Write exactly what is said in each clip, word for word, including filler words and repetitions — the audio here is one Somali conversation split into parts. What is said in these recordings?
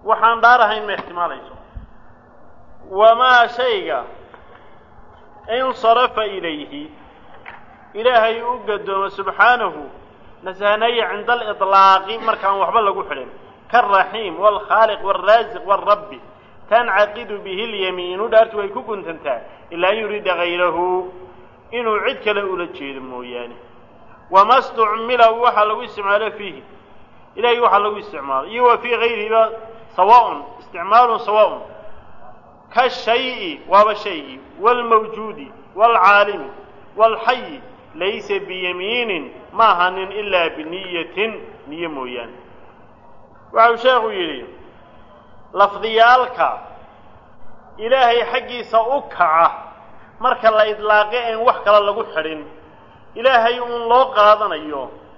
waxaan dhaarahayn ma ixtimaalayso wamaa shayga insarafa ilayhi ilaahay u gadoomo subxaanahu nasahanaya cinda aliطlaaqi markaan waxba lagu xidhin kaaraxiim waalkhaaliq waalraasiq waalrabbi tancaqidu bihi اlyamiinu dhaartu way ku guntantaa ilaa an yuriida gayrahu inuu cid kale ula jeedo mooyaane wama stucmila waxaa lagu isticmaalo fiihi ilahay waxaa lagu isticmaalo iyo wa fii gayrihiba sawaaءun isticmaalun sawaaءun kashayi waaba shaygii wاlmawjuudi wاlcaalimi wاlxayi laysa biyamiinin ma ahanin ilaa biniyatin niyo mooyaane waxau sheekhu yidhi lafdiyaalka ilaahay xaggiisa u kaca marka la idlaaqe een wax kale lagu xidhin ilaahay uun loo qaadanayo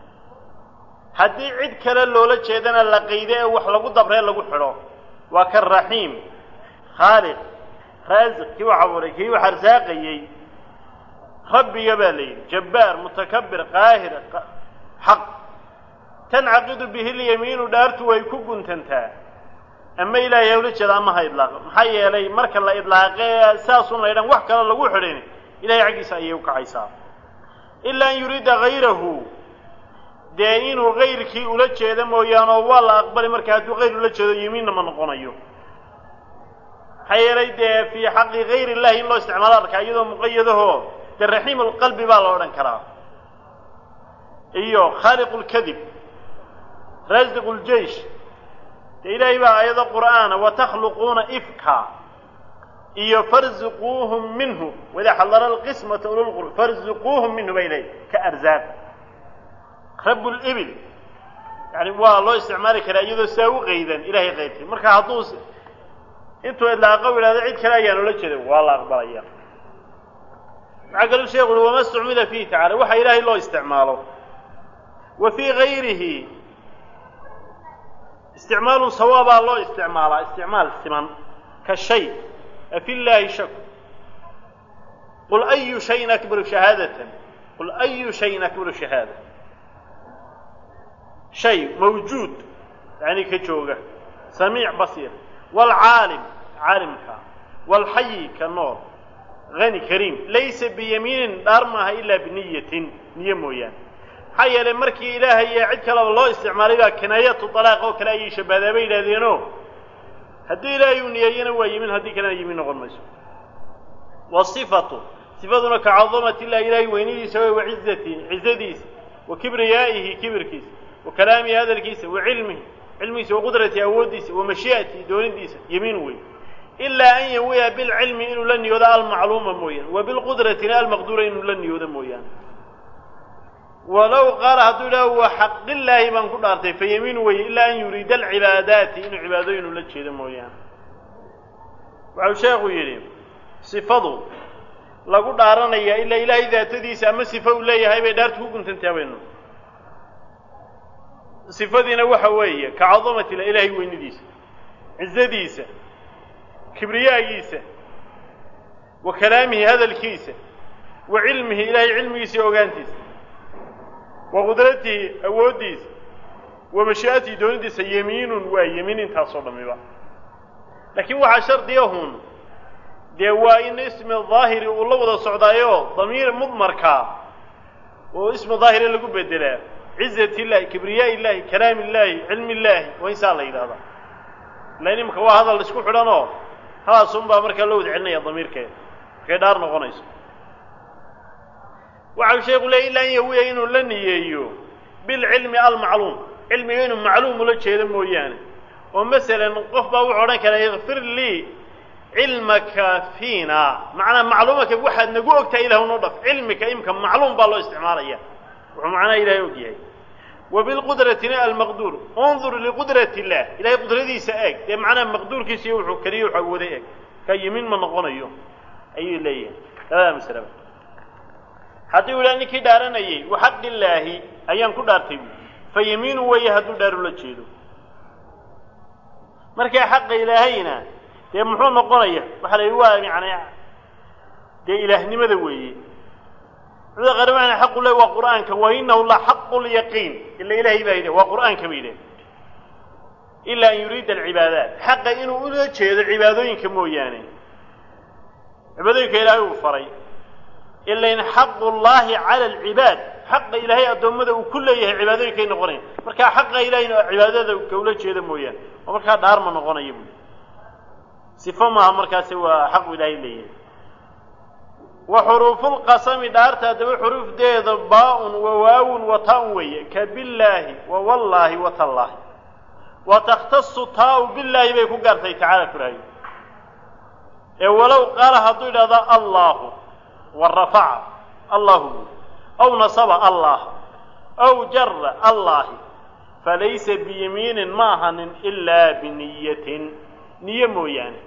haddii cid kale loola jeedana la qaydo ee wax lagu dabree lagu xidho waa ka raxiim khaaliq raasiq kii wax abuuray kii wax arsaaqayey rabbiga baa la yidhi jabbaar mutakabbir qaahir xaq tancaqidu bihi lyamiinu dhaartu way ku guntantaa ama ilaahay hawla jeeda ama ha idlaaqo maxaa yeelay marka la idlaaqe saasun la ydhan wax kale lagu xidhin ilahay xaggiisa ayay u kacaysaa ilaa an yuriida gayrahu dee inuu gayrkii ula jeedo mooyaane oo waa la aqbali marka hadduu gayr ula jeedo yimiinna ma noqonayo maxaa yeelay dee fii xaqi gayr illahi in loo isticmaalo arkaa iyadoo muqayadaho dee raxiim alqalbi baa la odhan karaa iyo khaaliqu lkadib raasiqu ljeish dee ilaahay baa aayado qur'aana watakhluquuna ifka iyo farzuquuhum minhu waidaa xadara alqismata ululqur farzuquuhum minhu bay leey ka arzaaq rabu libil yani waa loo isticmaali karaa iyadoo saa u qaydan ilahay qaybtay marka hadduu intuu idlaaqo yidhahdo cid kale ayaan ola jeeday waa la aqbalaya maxaa kaluu sheekhu ui wama stucmila fiihi tacala waxa ilaahay loo isticmaalo wa fii gayrihi isticmaalun sawaabaa loo isticmaalaa isticmaal siman ka shay afi llaahi shaku qul ayu shayin akbaru shahaadatan qul ayu shayin akbaru shahaada shay mawjuud yani ka jooga samiic basiir waalcaalim caalimka waalxayi ka nool hani kariim laysa biyamiinin dhaar maaha ilaa biniyatin niyo mooyaane maxaa yeelay markii ilaahay ee cid kaleba loo isticmaalay baa kinaayatu alaaq oo kale ayay shabadaa bay yidhahdeeno haddii ilaahay uu niyeeyana waa yimin haddii kalena yimin noqon mayso wasifatu sifaduna ka cadamati illahi ilaahay weynidiisa way wacizatii cizadiisa wa kibriyaa'ihi kibirkiisa wa kalaamihi hadalkiisa wa cilmihi cilmigiisa wa qudratii awooddiisa wa mashii'atihi doonidiisa yimiin wey ilaa an yawiya bilcilmi inuu la niyoodo almacluuma mooyaane wa bilqudratina almaqduura inuu la niyoodo mooyaane walow qaala hadduu yidhaho wa xaqillaahi baan ku dhaartay fa yamiinu weye ilaa an yuriida alcibaadaati inuu cibaadooyin ula jeedo mooyaane waxau sheekhu yidhi sifadu lagu dhaaranaya ilaa ilaahay daatadiisa ama sifo uu leeyahay bay dhaartu ku guntantaa baynu sifadiina waxa weeye ka cadamati la ilaahay weynidiisa cizadiisa kibriyaagiisa wa kalaamihi hadalkiisa wa cilmihi ilaahay cilmigiisa iyo ogaantiisa wa qudratihi awooddiisa wa mashii'atihi doonidiisa yamiinun waa yemiin intaasoo dhamiba laakiin waxaa shardigahun dee waa in ismi daahiri uu la wada socdaayo damiir mudmarkaa oo ismi daahiri lagu bedelaa cizati illahi kibriyaa illahi kalaam illahi cilmi illaahi waa insaa la yidhahdaa lain imaka waa hadal isku xidhanoo halaasun baa markaa loo wada celinaya damiirkeeda markay dhaar noqonayso waxau sheekhu leey ilaa an yawiya inuu la niyeeyo bilcilmi almacluum cilmiga inuu macluum ula jeedo mooyaane oo masalan qof baa wuxuu odhan karaa ikfir lii cilmaka fiina macnaa macluumaka waxaad nagu ogtahay ilah noo dhaf cilmika imka macluum baa loo isticmaalaya wuxuu macnaha ilahay og yahay wa bilqudratina almaqduur undur liqudrati illah ilahay qudradiisa eeg dee macnaha maqduurkiisa iyo wuxuu keliya wuxuu awooday eeg ka yimin ma noqonayo ayuu leeyahay labada masalaba haddii u yidhaha ninkii dhaaranayay wa xaqi illaahi ayaan ku dhaartay fa yamiinu weeye hadduu dhaar ula jeedo markaa xaqa ilaahayna dee muxuu noqonaya waxaa la yidhi waa yani dee ilaahnimada weeye cuda qaramana xaqu leh waa qur'aanka wa inahu la xaqu lyaqiin ila ilaahay baa yidhi waa qur'aanka ba yidhah إلا أن يريد العبادات حق إنه أولا جيد عبادين كموياني عبادين كإلهي وفري إلا إن حق الله على العباد حق إلهي أدومده وكل عبادين كي نقرين مركا حق إلهي عبادته كولا جيد مويان ومركا دار من نقرين يبني صفما مركا سوى حق إلهي ليه وحروف القسم دارتها دو حروف ديد باء وواو وتاء وي كبالله ووالله وتالله وتختص تاء بالله بيكو قارتي تعالى كراي ولو قال هدو إلى الله والرفع الله أو نصب الله أو جر الله فليس بيمين ماهن إلا بنية نية مويانة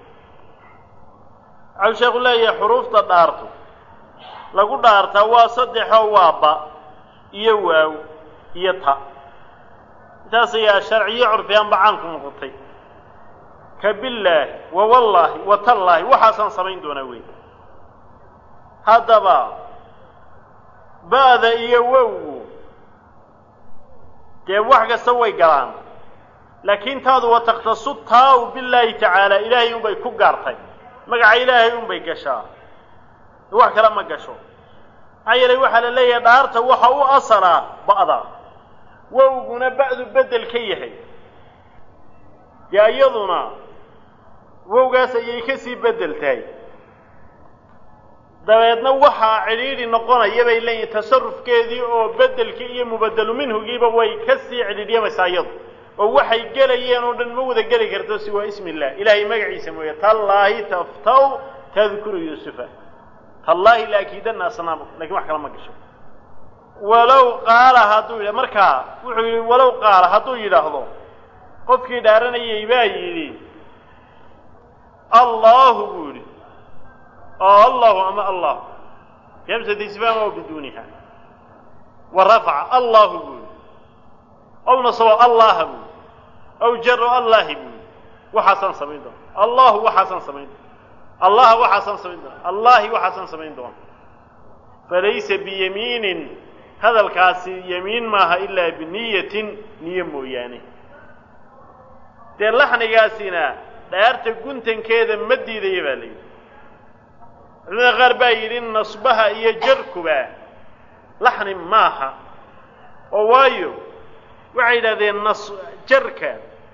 عشان أقول لها حروف تدارته lagu dhaartaa waa saddexo waa ba iyo waaw iyo ta taas ayaa sharciyo curfiyaan bacaan ku noqotay ka billaahi wa wallaahi wa tallaahi waxaasan samayn doonaa weyn haddaba baada iyo wowgu dee wax kasta way galaan laakiin taadu wa takhtasu taaw billaahi tacaala ilaahay unbay ku gaartay magaca ilaahay unbay gashaa wax kala ma gasho ayay waxa la leeyahay dhaarta waxa uu asaraa ba'da wowguna ba'du bedel ka yahay yaayaduna wowgaas ayay ka sii bedeltay dabeedna waxa ciriiri noqonaya bay leeyahay tasarrufkeedii oo bedelkii iyo mubaddalu minhugiiba way ka sii ciriiriyaysaa iyadu oo waxay galayeen oo dhan ma wada gali karto si waa ismillaah ilaahay magaciisa mooyee tallaahi taftaw tadhkuru yusufa الله لا أكيدنا أصنامه لكن ما كلام ما قشوا ولو قال هذول مركا ولو قال هذول لحظة قف كده رنا يبايي الله بوري آه الله أما الله يمسد اسمه بدونها ورفع الله بوري أو نصب الله بوري أو جر الله بوري وحسن سميده الله وحسن سميده الله وحسن سمين دون الله وحسن سمين دون فليس بيمين هذا الكاسي يمين ما إلا بنية نية مويانة دير لحن قاسينا دارت قنتن كيدا مدي ذي بالي غربا يرين نصبها يجركبا لحن ماها ووايو وعيد ذي النص جركا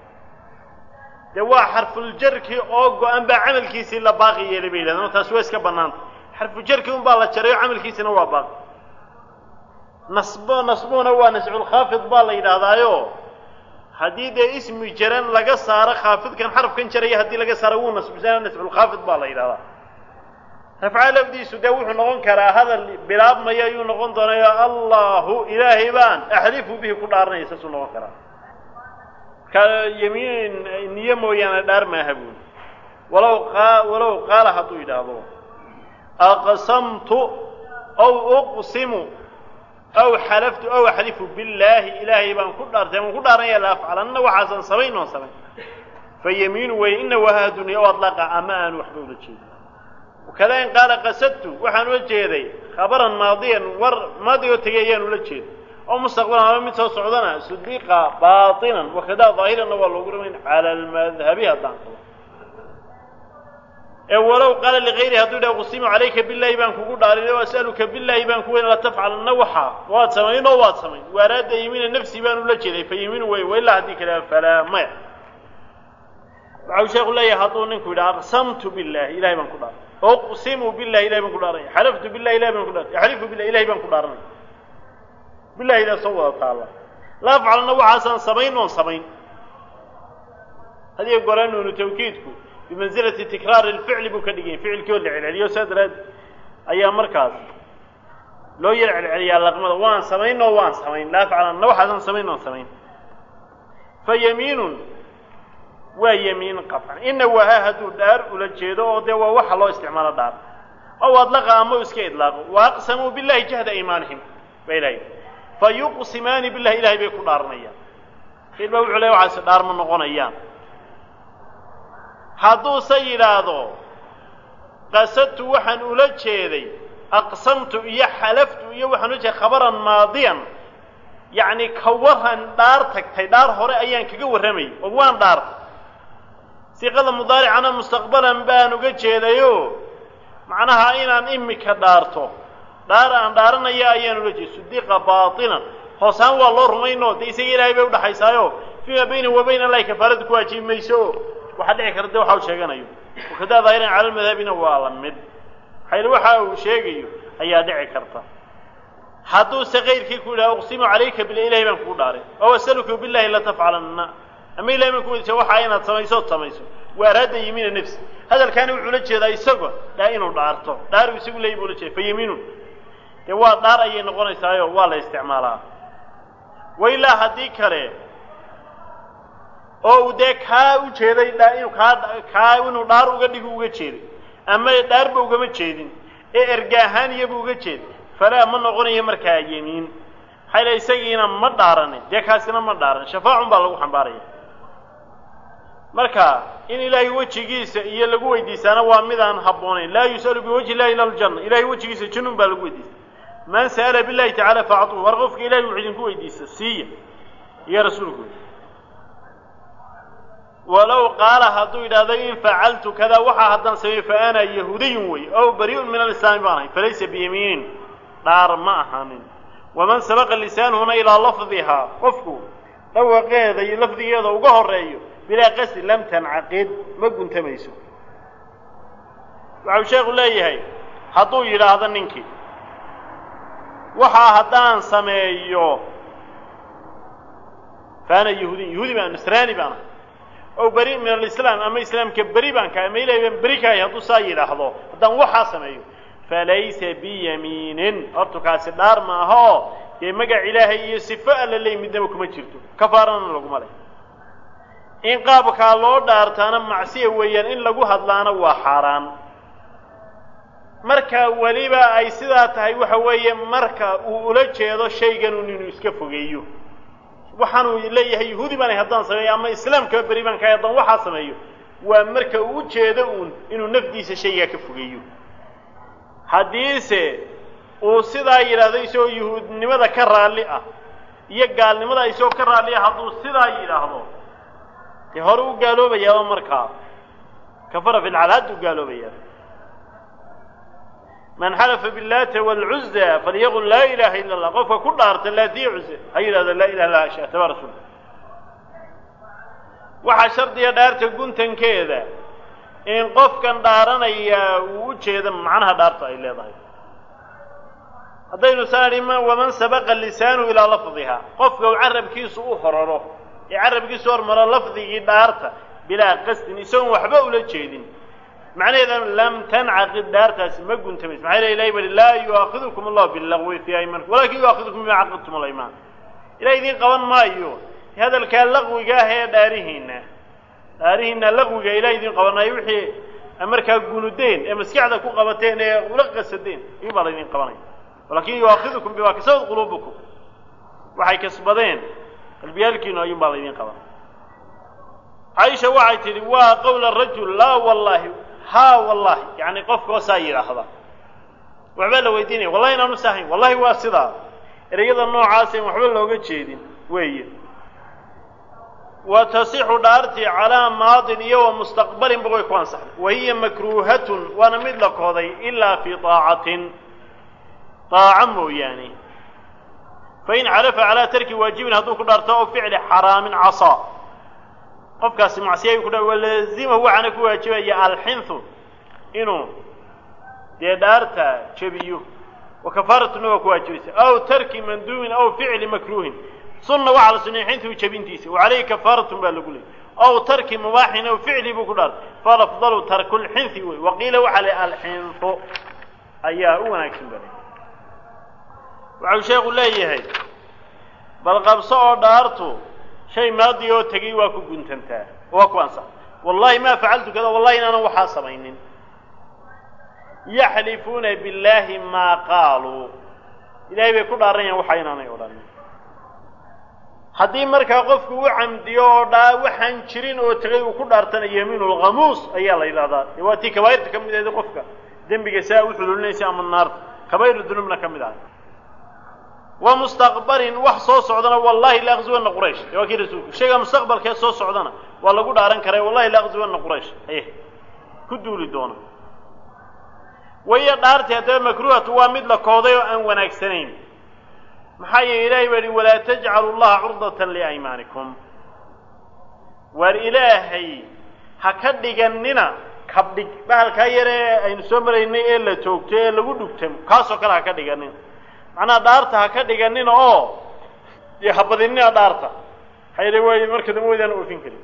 دوا حرف الجر كي اوغو ان با عمل كيسي لا باقي يلي بيلان تاس ويس كبنان حرف الجر كي ان با لا جريو عمل كيسي وا باقي نصب نصبونه وا نسع الخافض با لا يدادايو حديد اسم جرن لغا سار خافض كان حرف كان جري hadii laga saro uu nasb zaan نسع الخافض با لا يدادا afcaal abdiisu da wuxuu noqon karaa hadal bilaab ma ayuu noqon doonaa Allahu ilaahi baan ahlifu bihi ku dhaarnaysa soo noqon karaa يمين نيمو يعني دار ما هبون ولو قال ولو قال هذو يدابو أقسمت أو أقسم أو حلفت أو حلف بالله إلهي بان كل دار تمام كل دار يلا أفعلن وحسن سبعين وسبعين فيمين وإن وها دنيا وأطلق أمان وحلول شيء وكذا إن قال قصدت وحن وجهي خبرا ماضيا ور ماضي وتجيان ولا شيء أو مستقبلا من صعودنا صديقا باطنا وكذا ظاهرا والله على المذهب هذا ولو قال لغيره هذول أقسم عليك بالله بان كقول داري وأسألك بالله بان كوين لا تفعل النوحة وات سمين وات سمين وأراد يمين النفس بان ولا كذا فيمين وإلا هذيك فلا ما عاوز أقول لا يحطون كذا أقسمت بالله إلهي بان كذا أقسم بالله إلهي بان كذا حلفت بالله إلهي بان كذا يحلف بالله إلهي بان كذا بالله إذا صور تعالى لا أفعل النوحة سمين وسمين هذه القرآن ونتوكيدكم بمنزلة تكرار الفعل بكدقين فعل كل على يسدرد أيام مركز لو يلعب على اللقمة وان سمين وان سمين لا فعل النوح حسن سمين وان سمين فيمين ويمين قطعا إنه وهاهدوا الدار ولجيدوا ودوا وحى الله استعمال الدار أو أطلق أمو اسكي إطلاقه وأقسموا بالله جهد إيمانهم بإلهي فيقسمان بالله إلهي بيكون دارنيا في البوع عليه وعسى دار من نقون أيام hadduu se yidhaahdo qasadtu waxaan ula jeeday aqsamtu iyo xalaftu iyo waxaan ula jeeday khabaran maadiyan yacni ka waran dhaar tagtay dhaar hore ayaan kaga warramay oo waan dhaartay siiqada mudaaricana mustaqbalan baan uga jeedayo macnaha inaan imika dhaarto dhaar aan dhaaranaya ayaan uga jeeday sidiqa baatinan hoosaan waa loo rumayno de isaga ilaahay bay u dhaxaysaayo fiima bayna wa bayna allahi kafaaradu ku waajibi mayso waxa dhici karta waxa uu sheeganayo wakadaa daahiran cala almadhabina waa la mid xayl waxa uu sheegayo ayaa dhici karta hadduu saqayrkii ku yidhaha uqsimu calayka bil ilaahay baan kugu dhaaray oo asaluku billahi la tafcalanna ama ilaahay baan ku weydiisay waxa inaad samayso samayso waa araada yimiina nafsi hadalkaani wuxuu la jeedaa isaga dhaa inuu dhaarto dhaaru isagu leeyahay buu la jeedaa fayimiinu dee waa dhaar ayay noqonaysaayo waa la isticmaalaa wailaa haddii kale oo uu dee kaa u jeeday dhaa inuu kaa kaa inuu dhaar uga dhigo uga jeeday ama dhaarba ugama jeedin ee erga ahaan iyabu uga jeeday falaa ma noqonayo markaa yemiin xayla isagiina ma dhaaranin dee kaasina ma dhaaran shafaacun baa lagu xambaaraya marka in ilaahay wejigiisa iyo lagu weydiisaana waa midaan habboonayn laa yus'alu biwajhi illahi ila aljanna ilaahay wejigiisa jannun baa lagu weydiisa man sa'ala billahi tacaala facatuhu war qofka ilaahay wuxuu idinku weydiisa siiya iyo rasuulku walow qaala hadduu yidhaahdo in facaltu kada waxaa haddaan sameeyey fa ana yahuudiyun wey ow bari'un min alislaami baan ahay falaysa biyamiinin dhaar ma ahaanin waman sabaqa lisaanuhuna ilaa lafdihaa qofku dhawaqeeda iyo lafdigeeda uga horeeyo bilaa qasdi lam tancaqid ma guntamayso waxau sheekhu leeyahay hadduu yidhaahdo ninkii waxaa haddaan sameeyo fa ana yahuudiy yahuudi baan nasraani baan ahay ow bari min alislaam ama islaamka beri baan kahay ama ilahay baan beri kahay hadduu saa yidhaahdo haddaan waxaa sameeyo falaysa biyamiinin hortu kaasi dhaar ma aha oo dee magac ilaahay iyo sifo alla leey midnaba kuma jirto kafaarana laguma leh in qaabkaa loo dhaartaana macsiya weeyaan in lagu hadlaana waa xaaraan marka weliba ay sidaa tahay waxa weeye marka uu ula jeedo shayganun inuu iska fogeeyo waxaanuu leeyahay yahuudi baanay haddaan sameeyo ama islaamkaba beri baan kahay haddaan waxaa sameeyo waa marka uu ujeedo uun inuu nafdiisa shaygaa ka fogeeyo haddiise uu sidaa yidhaahdo isagoo yuhuudnimada ka raalli ah iyo gaalnimada isagoo ka raalli ah hadduu sidaa yidhaahdo dee hore u gaaloobayaaba markaa kafara fi lcalaad u gaaloobayaa man xalafa billaata waalcuzza falyaqul laa ilaaha illa allah qofka ku dhaarta laatiya cuzza ha yidhahdo laa ilaha illa ashata baa rasuul waxaa shardiga dhaarta guntankeeda in qofkan dhaaranaya uu u jeedo macnaha dhaarta ay leedahay haddaynu saani waman sabaqa lisaanuhu ilaa lafdihaa qofka uu carabkiisu u horaro ee carabkiisu hormaro lafdigii dhaarta bilaa qasdin isagoon waxba ula jeedin macnaheedana lam tancaqid dhaartaasi ma guntamayso maxaa yele ilahay bari laa yu'aakidukum allahu billagwi fii aymanikum walakin yu'aakidukum bima caqadtum alaymaan ilahay idiin qaban maayo hadalkaa laqwiga ah ee dhaarihiina dhaarihiina laqwiga ilahay idiin qabanayo wixii markaa gunudeen ee maskaxda ku qabateen ee ula qasadeen iyo baa laydin qabanaya walakin yu'aakidukum bima kasabat quluubukum waxay kasbadeen qalbiyaalkiinu ayuun baa laydin qaban caaisha waxay tidhi waa qowla rajul laa wallahi haa wallahi yacni qofkoo saa yidhaahda waxbaa la weydiinaya wallahi inaanu sahayn wallahi waa sidaa ereyada noocaas en waxba looga jeedin weeye wa tasixu dhaartii calaa maadin iyo wa mustaqbalinba way ku ansaxday wa hiya makruuhatun waana mid la kooday ilaa fii taacatin taaca mooyaane fain carafa calaa tarki waajibin hadduu ku dhaarto oo ficli xaraamin casaa qofkaasi macsiya ku dha walaazimahu waxaana ku waajibaya alxinthu inuu dee dhaarta jebiyo wa kafaaratuna waa ku waajibaysa aw tarki manduubin aw ficli makruuhin sunna waxaa la sunnay xinthu jebintiisa wa calayhi kafaaratun baa lagu leeyay aw tarki mubaaxin aw ficli buu ku dhaartay falafdalu tarku lxinthi wey waqiila waxaa le alxinthu ayaa u wanaagsan balay waxau sheekhu leeyahay bal qabso oo dhaartu shay maadi oo tegey waa ku guntantaa waa ku ansax wallahi maa facaltu kada wallahi inaanan waxaa samaynin yaxlifuuna billaahi maa qaaluu ilaahay bay ku dhaaranayaan waxaa inaanay odhanin haddii markaa qofku u camdiyo oo dhaa waxaan jirin oo tegay uu ku dhaartana yamiinu lkhamuus ayaa la yidhahdaa dee waa tii kabaa'irta ka mid aheed qofka dembiga saa u xululinaysa ama naarta kabaa'iru dunuubna ka mid ahay ومستقبل وحصو صعدنا والله لا أغزونا قريش وكي رسول شيء مستقبل كي صو صعدنا والله قول عرن كري والله لا أغزونا قريش إيه كدوا لدونا وهي دارتي هذا مكروه توامد لقاضي أن ونكسنين محي إلهي ولي ولا تجعلوا الله عرضة لأيمانكم والإلهي هكذا جننا كبدك بهالكايرة إن سمريني إلا توكتي إلا قدوكتم كاسو كلا هكذا جننا أنا دارتها هكذا جننا أوه يحبذني دارتها حيري وي مركز مويدا وفين كريم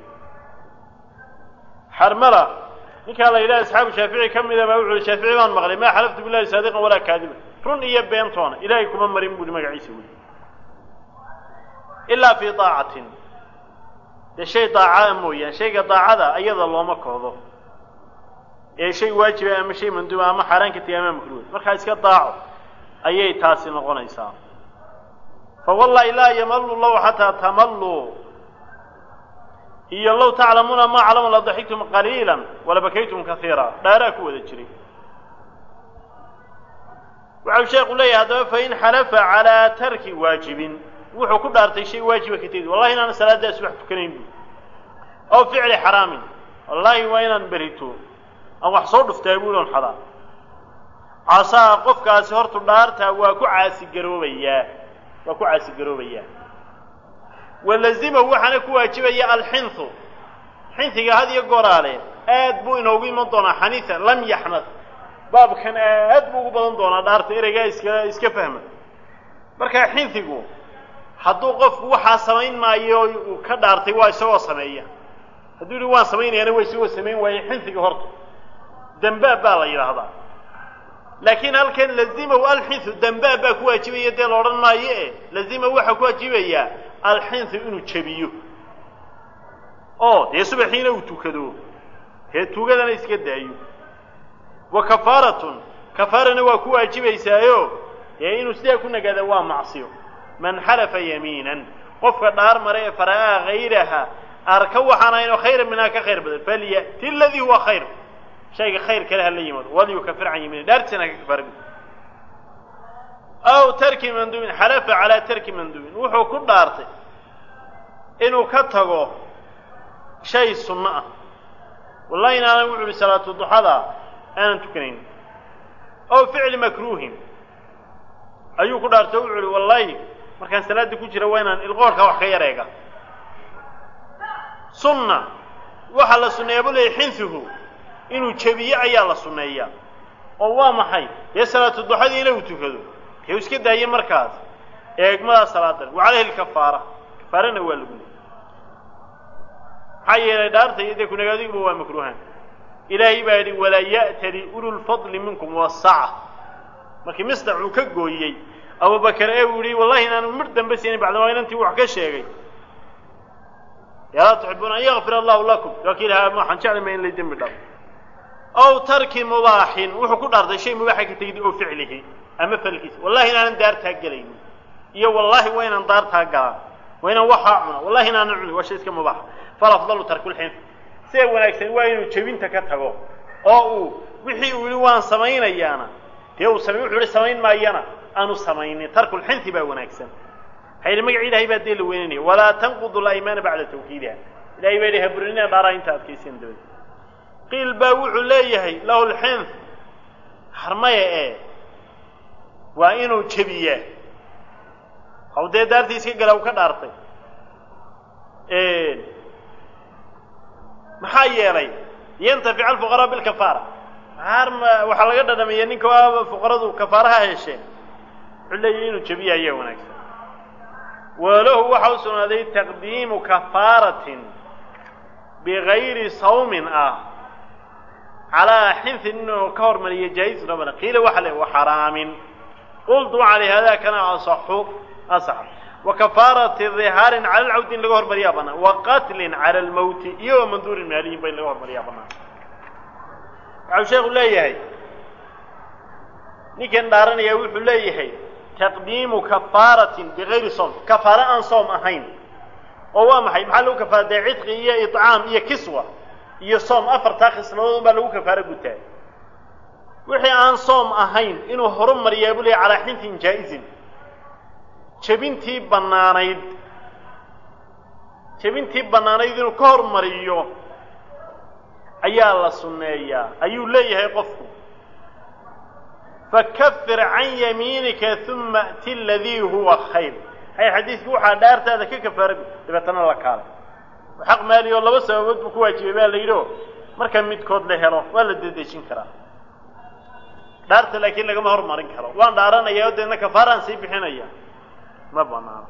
حرملة نكال إلى أصحاب الشافعي كم إذا ما وعوا الشافعي وان مغلي ما حلفت بالله صادقا ولا كاذبا رون إيا بينطونا إلهيكم أمرين بولي مقعيسي إلا في طاعة ده شيء طاعة مويا شيء طاعة أيضا الله مكوضه إيه شيء واجب أما شيء من دوا أما حران كتير أما مكروه مركا إسكا طاعة أيي تاسي نقول إنسان فوالله لا يمل الله حتى تملوا إيا الله تعلمون ما علم لا ضحكتم قليلا ولا بكيتم كثيرا لا راكوا ذا الشريك وعلى شيء يقول لي هذا فإن حلف على ترك واجب وحو كل أرتي شيء واجب كتير والله إن أنا صلاة دا أسبح تكنين أو فعل حرام والله وين أنبريتو أو حصول فتابون حرام عصا قفك أسهرت النارتا وكو عاسي قروبيا وكو عاسي قروبيا واللزيمة هو حنك واجبيا الحنث حنثك هذه يقول عليه آد بو إنه بي منطونا حنيثا لم يحنث باب كان آد بو بلندونا دارت إرقا إسكا فهمت marka xintigu haduu qofku waxa sameyn maayo ka dhaartay waa soo sameeyaa haduu waan sameynayna way soo sameyn way xintiga horta dambaa baa la yiraahdaa laakiin halkan lazima wal xintu dambaa baa ku waajibaya dee looran maayo ee lazima waxa ku waajibaya al xintu inuu jabiyo oo dee subaxiina uu tukado ee tuugadana iska daayo wa kafaratun kafarana waa ku waajibaysaayo ee inuu sidee ku nagada waa macsiyo man halafa yaminan qofka dhaar maray faraa غيرها arka waxana inuu khayr minaa ka khayr badan faliyati alladhi huwa khayr shayga khayr kale hal yimid wali yukafir an yamin daartana ka kafar aw tarki mandub halafa ala tarki mandub wuxuu ku dhaartay inuu ka tago shay sunna wallahi inaan wuxuu salaatu duhada aan tukanayn aw fi'l makruh ayuu ku dhaartay wuxuu wallahi markaan salaada ku jira waa inaan ilqoorka wax ka yareega sunna waxa la sunneeyo bulay xinsuhu inuu jabiyo ayaa la sunneeyaa oo waa maxay ee salaatu duhada inuu tukado ee iska daayay markaas eegmada salaada walahi al-kafaara kafaarana waa lagu hayay dhaartay idii ku nagaadigu waa makruuhan ilaahi baa yiri wala ya'tadi ulul fadli minkum was-sa'a markii misdacu ka gooyay Abu Bakar ee wuri wallahi inaan mar dambe siinay bacda waa inantii wax ka sheegay yaa tuhibuna yaghfir Allah lakum wakiilha ma xan jecel ma in la dambi dhaaf aw tarki mubaahin wuxuu ku dhaartay shay mubaax ka tagdi oo ficlihi ama falkiis wallahi inaan daarta galayn iyo wallahi waa inaan daarta galaa waa inaan waxa cuna wallahi inaan cuni waa shay iska mubaax fala afdalu tarkul hin see wanaagsan waa inuu jabinta ka tago oo uu wixii uu yiri waan sameeynayaana tee uu sameeyo wuxuu sameeyn maayana aanu sameeynin tarkul hinti baa wanaagsan hayri magac ilaahay baa deel weynay wala tanqudu al-ayman ba'da tawkiidha ilaahay baa leeyahay burina dhaara inta adkaysan dawad qil baa wuxuu leeyahay lahu al-hinth harmaya ee waa inuu jabiya hawdee daartiisa galaw ka dhaartay ee maxaa yeelay yantafi al-fuqara bil kafara harma waxa laga dhadhamiyay ninka waa fuqaradu kafaaraha heshay xulay inuu jabiya ayaa wanaagsan وله وحوسن هذه تقديم كفارة بغير صوم آه على حنث إنه كور من يجيز ربنا قيل وحله وحرام قلت على هذا كان أصح أصح وكفارة الظهار على العود لغور مريابنا وقتل على الموت يوم منذور المالين بين لغور مريابنا عو شيخ الله يهي نيكن دارنا يقول الله يهي تقديم كفارة بغير صوم كفارة عن صوم أهين هو محي محلو كفارة عتق هي إطعام هي كسوة هي صوم أفر تاخص لهم بلو كفارة قتال وحي عن صوم أهين إنه هرم مريابولي على حنث جائز jebintii bannaanayd jebintii bannaanayd inuu ka hormariyo ayaa la sunneeyaa ayuu leeyahay qofku fakafir can yamiinika uma a'ti aladii huwa khayr hay xadiidku waxaa dhaartaada ka kafaara dabeetana la kaalay xaq maali oo laba sababood buu ku waajibay baa la yidhi marka midkood la helo waa la dedejin karaa dhaarta laakiin lagama hormarin karo waan dhaaranayaa oo deedna kafaaraan sii bixinaya ma banaano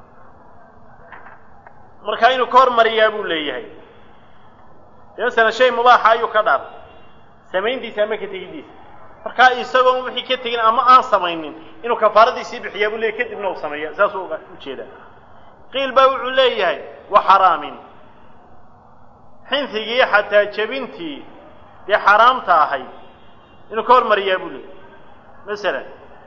marka inuu ka hormariyaa buu leeyahay deesana shay mubaaxa ayuu ka dhaar samayntiisa ama ka tegidiisa marka isagoo wixii ka tegin ama aan samaynin inuu kafaaradii sii bixiyaa buu leeyahay kadibna uu sameeya saas uu u jeedaa qiil baa wuxuu leeyahay wa xaraamin xinthigii xataa jebintii dee xaraamta ahayd inuu ka hormariyaa buu leeyahay masalan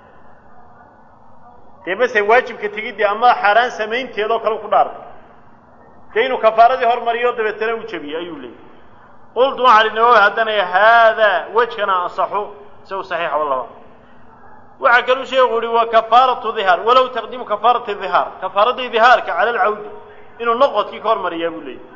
dee mase waajibka tegiddii ama xaaraan samaynteedoo kale ku dhaartay dee inuu kafaaradii hormariyo dabeetana uu jebiyo ayuu leeyahay qultu waxaan idhi nawowi haddana haadaa wejkana ansaxu isagu saxiixa wallaba waxaa kaluu sheekhu uhi waa kafaaratu dhihaar walow taqdiimu kafaarati dhihaar kafaaradii dhihaarka cala alcawdi inuu noqodkii ka hormariyaa buu leeyahay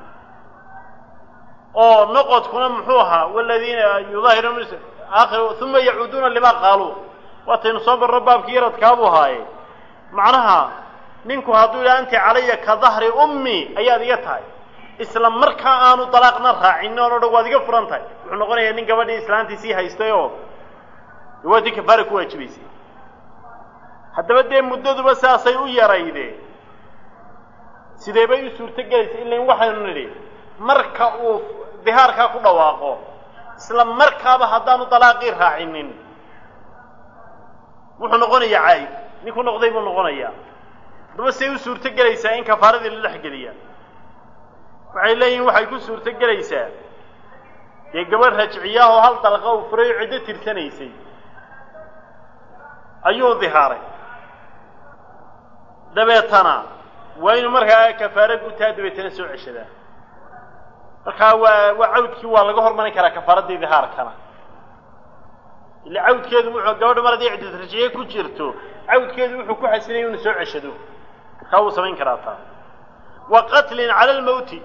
oo noqodkuna muxuu ahaa waladiina yudaahiruuna aakhir uma yacuuduuna limaa qaaluu waataynu soo barro baabkii yaradkaabuu haaye macnaha ninku hadduu yidhaha anti calaya ka dahri ummi ayaad iga tahay isla markaa aanu dalaaqna raacin oon o dhan waad iga furan tahay wuxuu noqonayaa nin gabadhii islaantiisii haystay oo waatii kafaara ku waajibaysay haddaba dee muddaduba saasay u yaraydeen sidee bay u suurto gelaysay ilan waxaynu nidhi marka uu dihaarkaa ku dhawaaqo isla markaaba haddaanu dalaaqii raacinin wuxuu noqonayaa caayib ninku noqday buu noqonayaa haddaba siday u suurto gelaysaa in kafaaradii la dhex geliya waxay leeyihin waxay ku suurto gelaysaa dee gabadh rajciyaah oo hal dalqa uu furay oo ciddo tirsanaysay ayuu dihaaray dabeetana waa inuu markaa kafaaro gutaa dabeetana soo ceshadaa markaa waa waa cawdkii waa laga hormarin karaa kafaaradii dihaarkana ila cawdkeedu wuxuu gabadha mar haddii ciddad rajiye ku jirto cawdkeedu wuxuu ku xasilay inuu soo ceshado markaa wuu samayn karaa taa wa qatlin cala almawti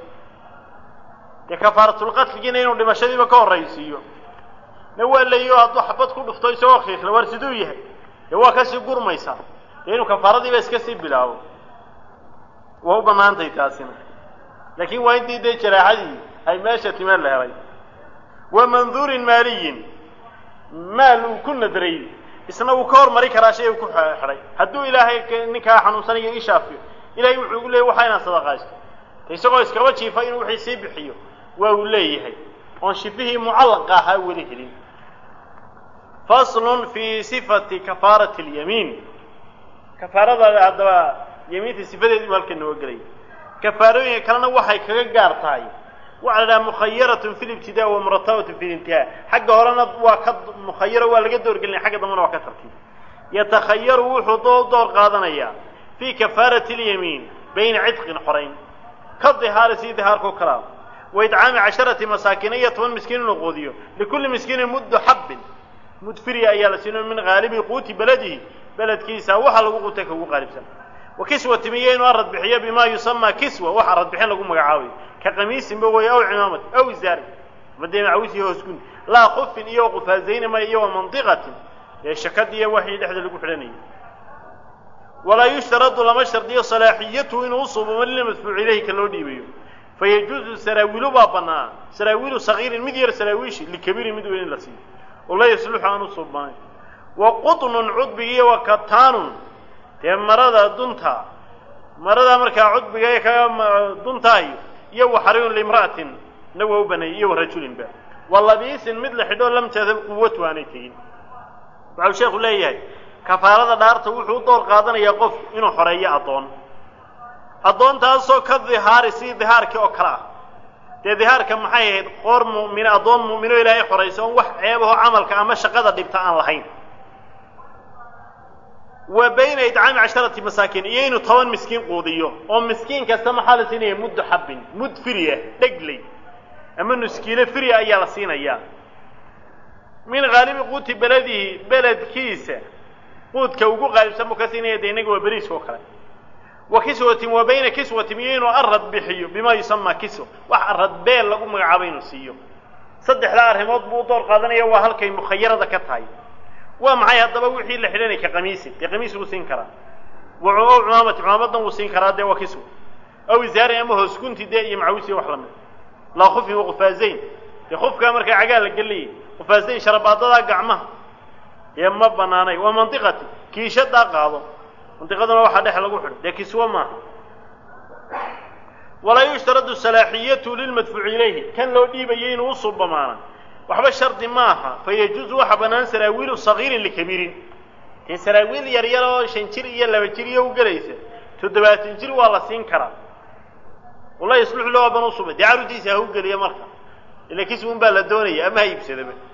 dee kafaaratulqatligiina inuu dhimashadiiba ka horraysiiyo na waa layiyo hadduu xabad ku dhufto isagoo khiikla waar siduu yahay dee waa kasii gurmaysaa dee inuu kafaaradiiba iska sii bilaabo waa u bannaantay taasina laakiin waa intii dee jaraaxadii ay meesha timeen la helay wa manduurin maaliyin maal uu ku nadray isna uu ka hormari karaa shay uu ku xidhay hadduu ilaahay ninkaa xanuunsanayo ii shaafiyo ilaahay wuxuu ugu leeyay waxa inaan sadaqaysto isagoo iskaba jiifa inuu wixii sii bixiyo waa uu leeyahay oon shifihii mucallaqa ahaa weli helin faslun fii sifati kafaarati alyamiin kafaarada haddaba yamiinta sifadeedii buu halkan nooga gelay kafaarooyinka kalena waxay kaga gaar tahay waxaa la dhaha mukhayaratun fi libtidaa wa muratabatun fi lintihaa xagga horena waa ka mukhayaro waa laga doorgelinaya xagga dambena waa ka tartiib yatakhayaru wuxuu doo door qaadanayaa fii kafaarati alyamiin bayna cidqin xorayn ka dihaari sii dihaarkoo kalaa wa idcaami casharati masaakiina iyo toban miskiin inuu quudiyo likulli miskiinin muddu xabbin mud firya ayaa la siino min haalibi quuti beladihi beledkiisa waxa lagu quuta ka ugu qaalibsan wa kiswati miyo inuu arad bixiyo bimaa yusamaa kiswa waxa arad bixin lagu magacaabayo ka qamiisinba way aw cimaamad aw izaari madee macawisi hoos gun laa khufin iyo qufaazayna iyo wa mandiqatin ee shakad iyo waxii dhexda lagu xidhanayay walaa yushtaradu lama shardiyo salaaxiyatu inuu suubo lil madfuuc ilayhi ka loo dhiibayo fayajuuzu saraawilu baa bannaa saraawilu sagiirin mid yar saraawiishi likabiirin mid weyn in la siiyo oo la yasluxu aan u suubanayn wa qutnun cudbigi iyo wa kataanun dee marada dunta marada markaa cudbiga ee kaga duntaayo iyo wa xariirun limra'atin na waa u baneeyey iyo wa rajulinba wa labiisin mid la xidho lam tadab quwatu aanay tegin waxau sheekhu leeyahay kafaarada dhaarta wuxuu u door qaadanayaa qof inuu xoreeyo addoon addoontaasoo ka dihaari sii dihaarkii oo kale ah dee dihaarka maxay ahayd qoor mu'mina addoon mu'mino ilaahay xorayso oon wax ceebaho camalka ama shaqada dhibta aan lahayn wa bayna idcaami casharati masaakiin iyo inuu toban miskiin quudiyo oo miskiin kasta maxaa la siinaya muddu xabbin mud firya dhegley ama nuskiile firya ayaa la siinayaa min haalibi quuti beladihi beledkiisa quudka ugu qaalibsan buu ka siinaya dee innaga waa beriiska oo kale وكسوة وبين كسوة ميين وأرد بحيو بما يسمى كسوة وأرد بين لقوم عبين سيو صدح لا أرهمات بوطور قادنا يوا هالكي مخيرة كتاي ومعي الضبا وحي اللي حلاني كقميص كقميص وسين كرا وعمامة عمامة وسين كرا ده وكسوة أو زاري أمه سكنت دائي معوسي وحرمه لا خفي وقفازين يخف كامرك عقال قال لي قفازين شربات ضاق قعمه يما بناني ومنطقتي كيشة داقاضو منطقتنا واحد يحلق وحده ده كسوة ما ولا يشترط الصلاحية للمدفوع إليه كان لو دي بيين وصب معنا وحب الشرط معها فيجوز وحبنا سراويل صغير لكبير كان سراويل يريلا شنشير يلا بشريه وقريسه تدبات تنشير والله سينكرا والله يصلح له بنصب دي عروتي سهو قريه مركا إلا كسوة بلدونية أما يبسد به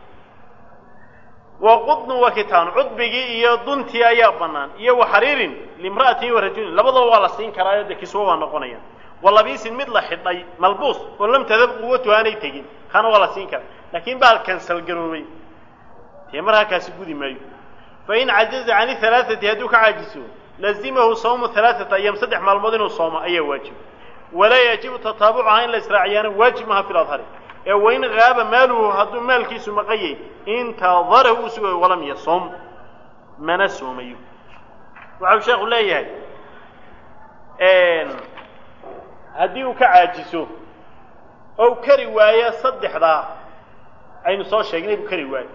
وقضن وكتان عضبقي إيا دونتي أيا بنان إيا وحرير لامرأتي ورجل لبضوا والله سينكرا يدى كسوة ونقونيا والله بيس مثل حطي ملبوس ولم تذب قوته أنا يتجين كانوا والله سينكرا لكن بعد كنسل قروبي تمرها كاسبودي مايو فإن عجز عن ثلاثة هدوك عاجزون لزمه صوم ثلاثة أيام صدح مع الماضي وصوم أي واجب ولا يجب تتابع عين الإسرائيليان واجب ما في الأظهر وإن غاب ماله هدو مال كيسو مقيي انتظره سوى ولم يصوم من السومي وعو شيخ الله يهي ان هديو كعاجسو أو كرواية صدح ذا أي نصوص شيئين كرواية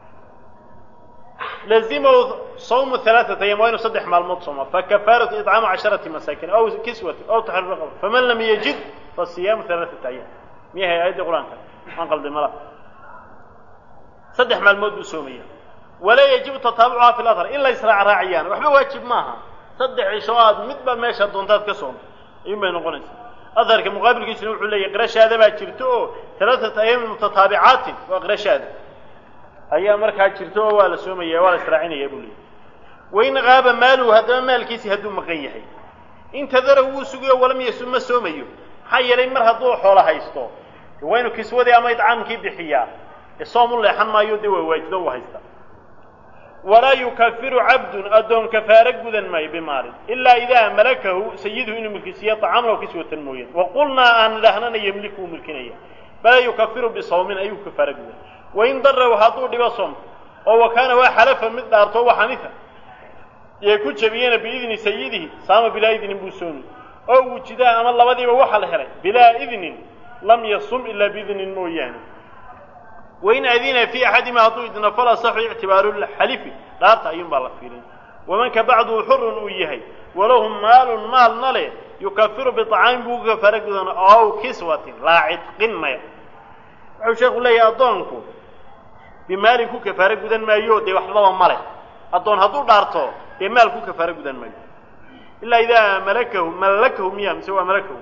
لزمه صوم ثلاثة أيام وين صدح مع المتصومة فكفارة إطعام عشرة مساكين أو كسوة أو تحرير رقبة فمن لم يجد فالصيام ثلاثة أيام مية هي آية القرآن أنقل دمرة صدح مع الموت بسومية ولا يجب تتابعها في الأثر إلا يسرع راعيان وحبه واجب معها صدح عشوات مثل ما يشهد دونتات كسوم يمين نقول أظهر كمقابل كيس نوح لي يقرش هذا ما تشرتوه ثلاثة أيام متتابعات وأقرش هذا أيام مركها تشرتوه ولا سومية ولا إسرائيل يا بولي وإن غاب ماله هذا مال كيس هدو مقيحي انتظره سوقه ولم يسمى سوميه حي لين مرها ضوح ولا هيستو وينه كسودي أما يطعم كيف بحياة الصوم الله حن ما يودي ويجلو وهيستا ولا يكفر عبد أدون كفارق بدن ما بمال إلا إذا ملكه سيده إنه ملكسية طعامه وكسوة الموين وقلنا أن لهنا يملكه ملكنية بلا يكفر بصوم أي كفارق بدن وإن ضره هاتو دي بصوم أو كان وحلفا مثل أرطوه وحنيفا يكون شبينا بإذن سيده صام بلا إذن بوسون أو وجداء أما الله وذي ووحل هري بلا إذن لم يصم إلا بإذن المويان وإن أذين في أحد ما هاتو إذن فلا صح اعتبار الحلف لا تعين بالله فيرين ومن كبعده حر أيهي ولهم مال مال نلي يكفر بطعام بوغ فرقدن أو كسوة لا عتقن ما أو شيخ الله يأضونكم بمالكو كفرقدن ما يودي وحلوا مالي أضون هاتو دارتو بمالكو كفرقدن ما يودي إلا إذا ملكه ملكه ميام سوى ملكه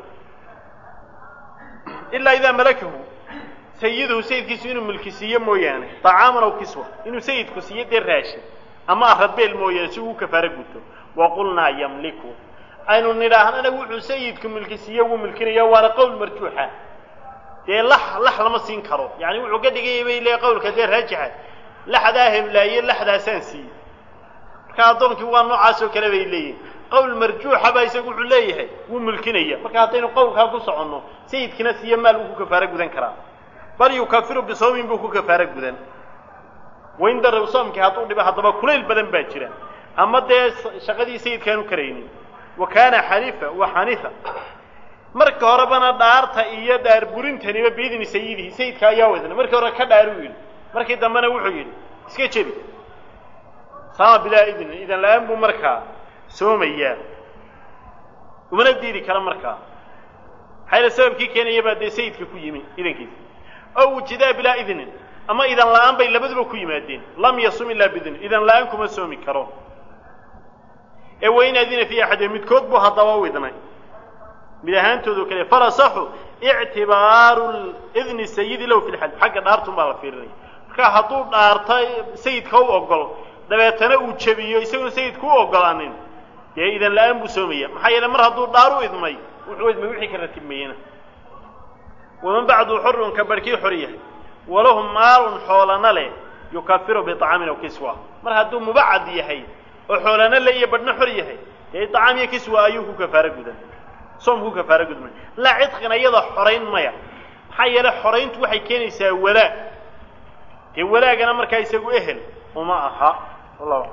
إلا إذا ملكه سيده سيد كيسو ملكسية مويانة طعاما أو كسوة إنه سيد كسية دير راشد أما أخذ به المويانة سوى كفرقته وقلنا يملكه أين النراهن أنا أقول سيدكم ملكسية وملكنية ولا قول مرجوحة دي لح لح لما سينكروا يعني وقد يجي لي قول كثير رجعه لحداه ملايين لحداه سنسي كاظنك هو نوعاس وكلا بيليه قول مرجوحة بايس يقول ليه وملكنية فكاتين قول كاكو صعنه سيد كنسية مال وكو كفارق بدن كرام بل يكفر بصوم بوكو كفارق بدن وإن در وصوم كهاتو دي بحضبا كل البدن باجرا أما دي شغدي سيد كانوا كريني وكان حنيفة وحنيفة marka hore bana dhaarta iyo daar burintani beedini sayidii sayidka ayaa wadana marka hore ka dhaaruwin markii dambana wuxuu yiri iska jebi saa bila idin idan la ambu marka soomaya umana diiri kala marka hayla sababkii keenay baad sayidka ku yimi idankiisa aw jida bila idin ama idan la aan bay labaduba ku yimaadeen lam yasum illa bidin idan la aan kuma soomi karo ee wayna idin fi ahad midkood buu hadaba wadnay midahantoodu kale farasaxu i'tibaaru idni sayyidi law fi alhal xaq dhaartu ma la fiirinay marka haduu dhaartay sayidka uu ogol dabeetana uu jabiyo isagoo sayidku u ogolaanin ee idan la aan buu soomiya maxay yeelay mar haduu dhaaru idmay wuxuu idmay wixii ka ratibmayna ومن بعد حر كبركي حريه ولهم مال حولنا له يكفر بطعام او كسوه mar haduu mubacad yahay oo xoolana leeyahay badna xur yahay dee dacaam iyo kiswa ayuu ku kafaaro gudan soom ku kafaaro gudmay laa cidqina iyada xorayn maya maxaa yeelay xorayntu waxay keenaysaa walaa dee walaagana markaa isagu ehel uma aha wallahu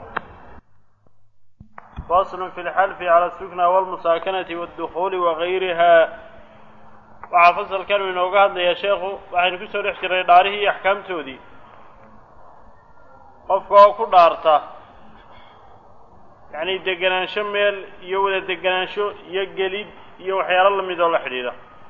فاصل في الحلف على السكنى والمساكنة والدخول وغيرها وعفصل كلمة نوقات يا شيخ وحين كسر احترى داره أحكام تودي قفوا كل دارته يعني دقنان شمل يولد دقنان شو يقليد يو حيار الله ميدول حديده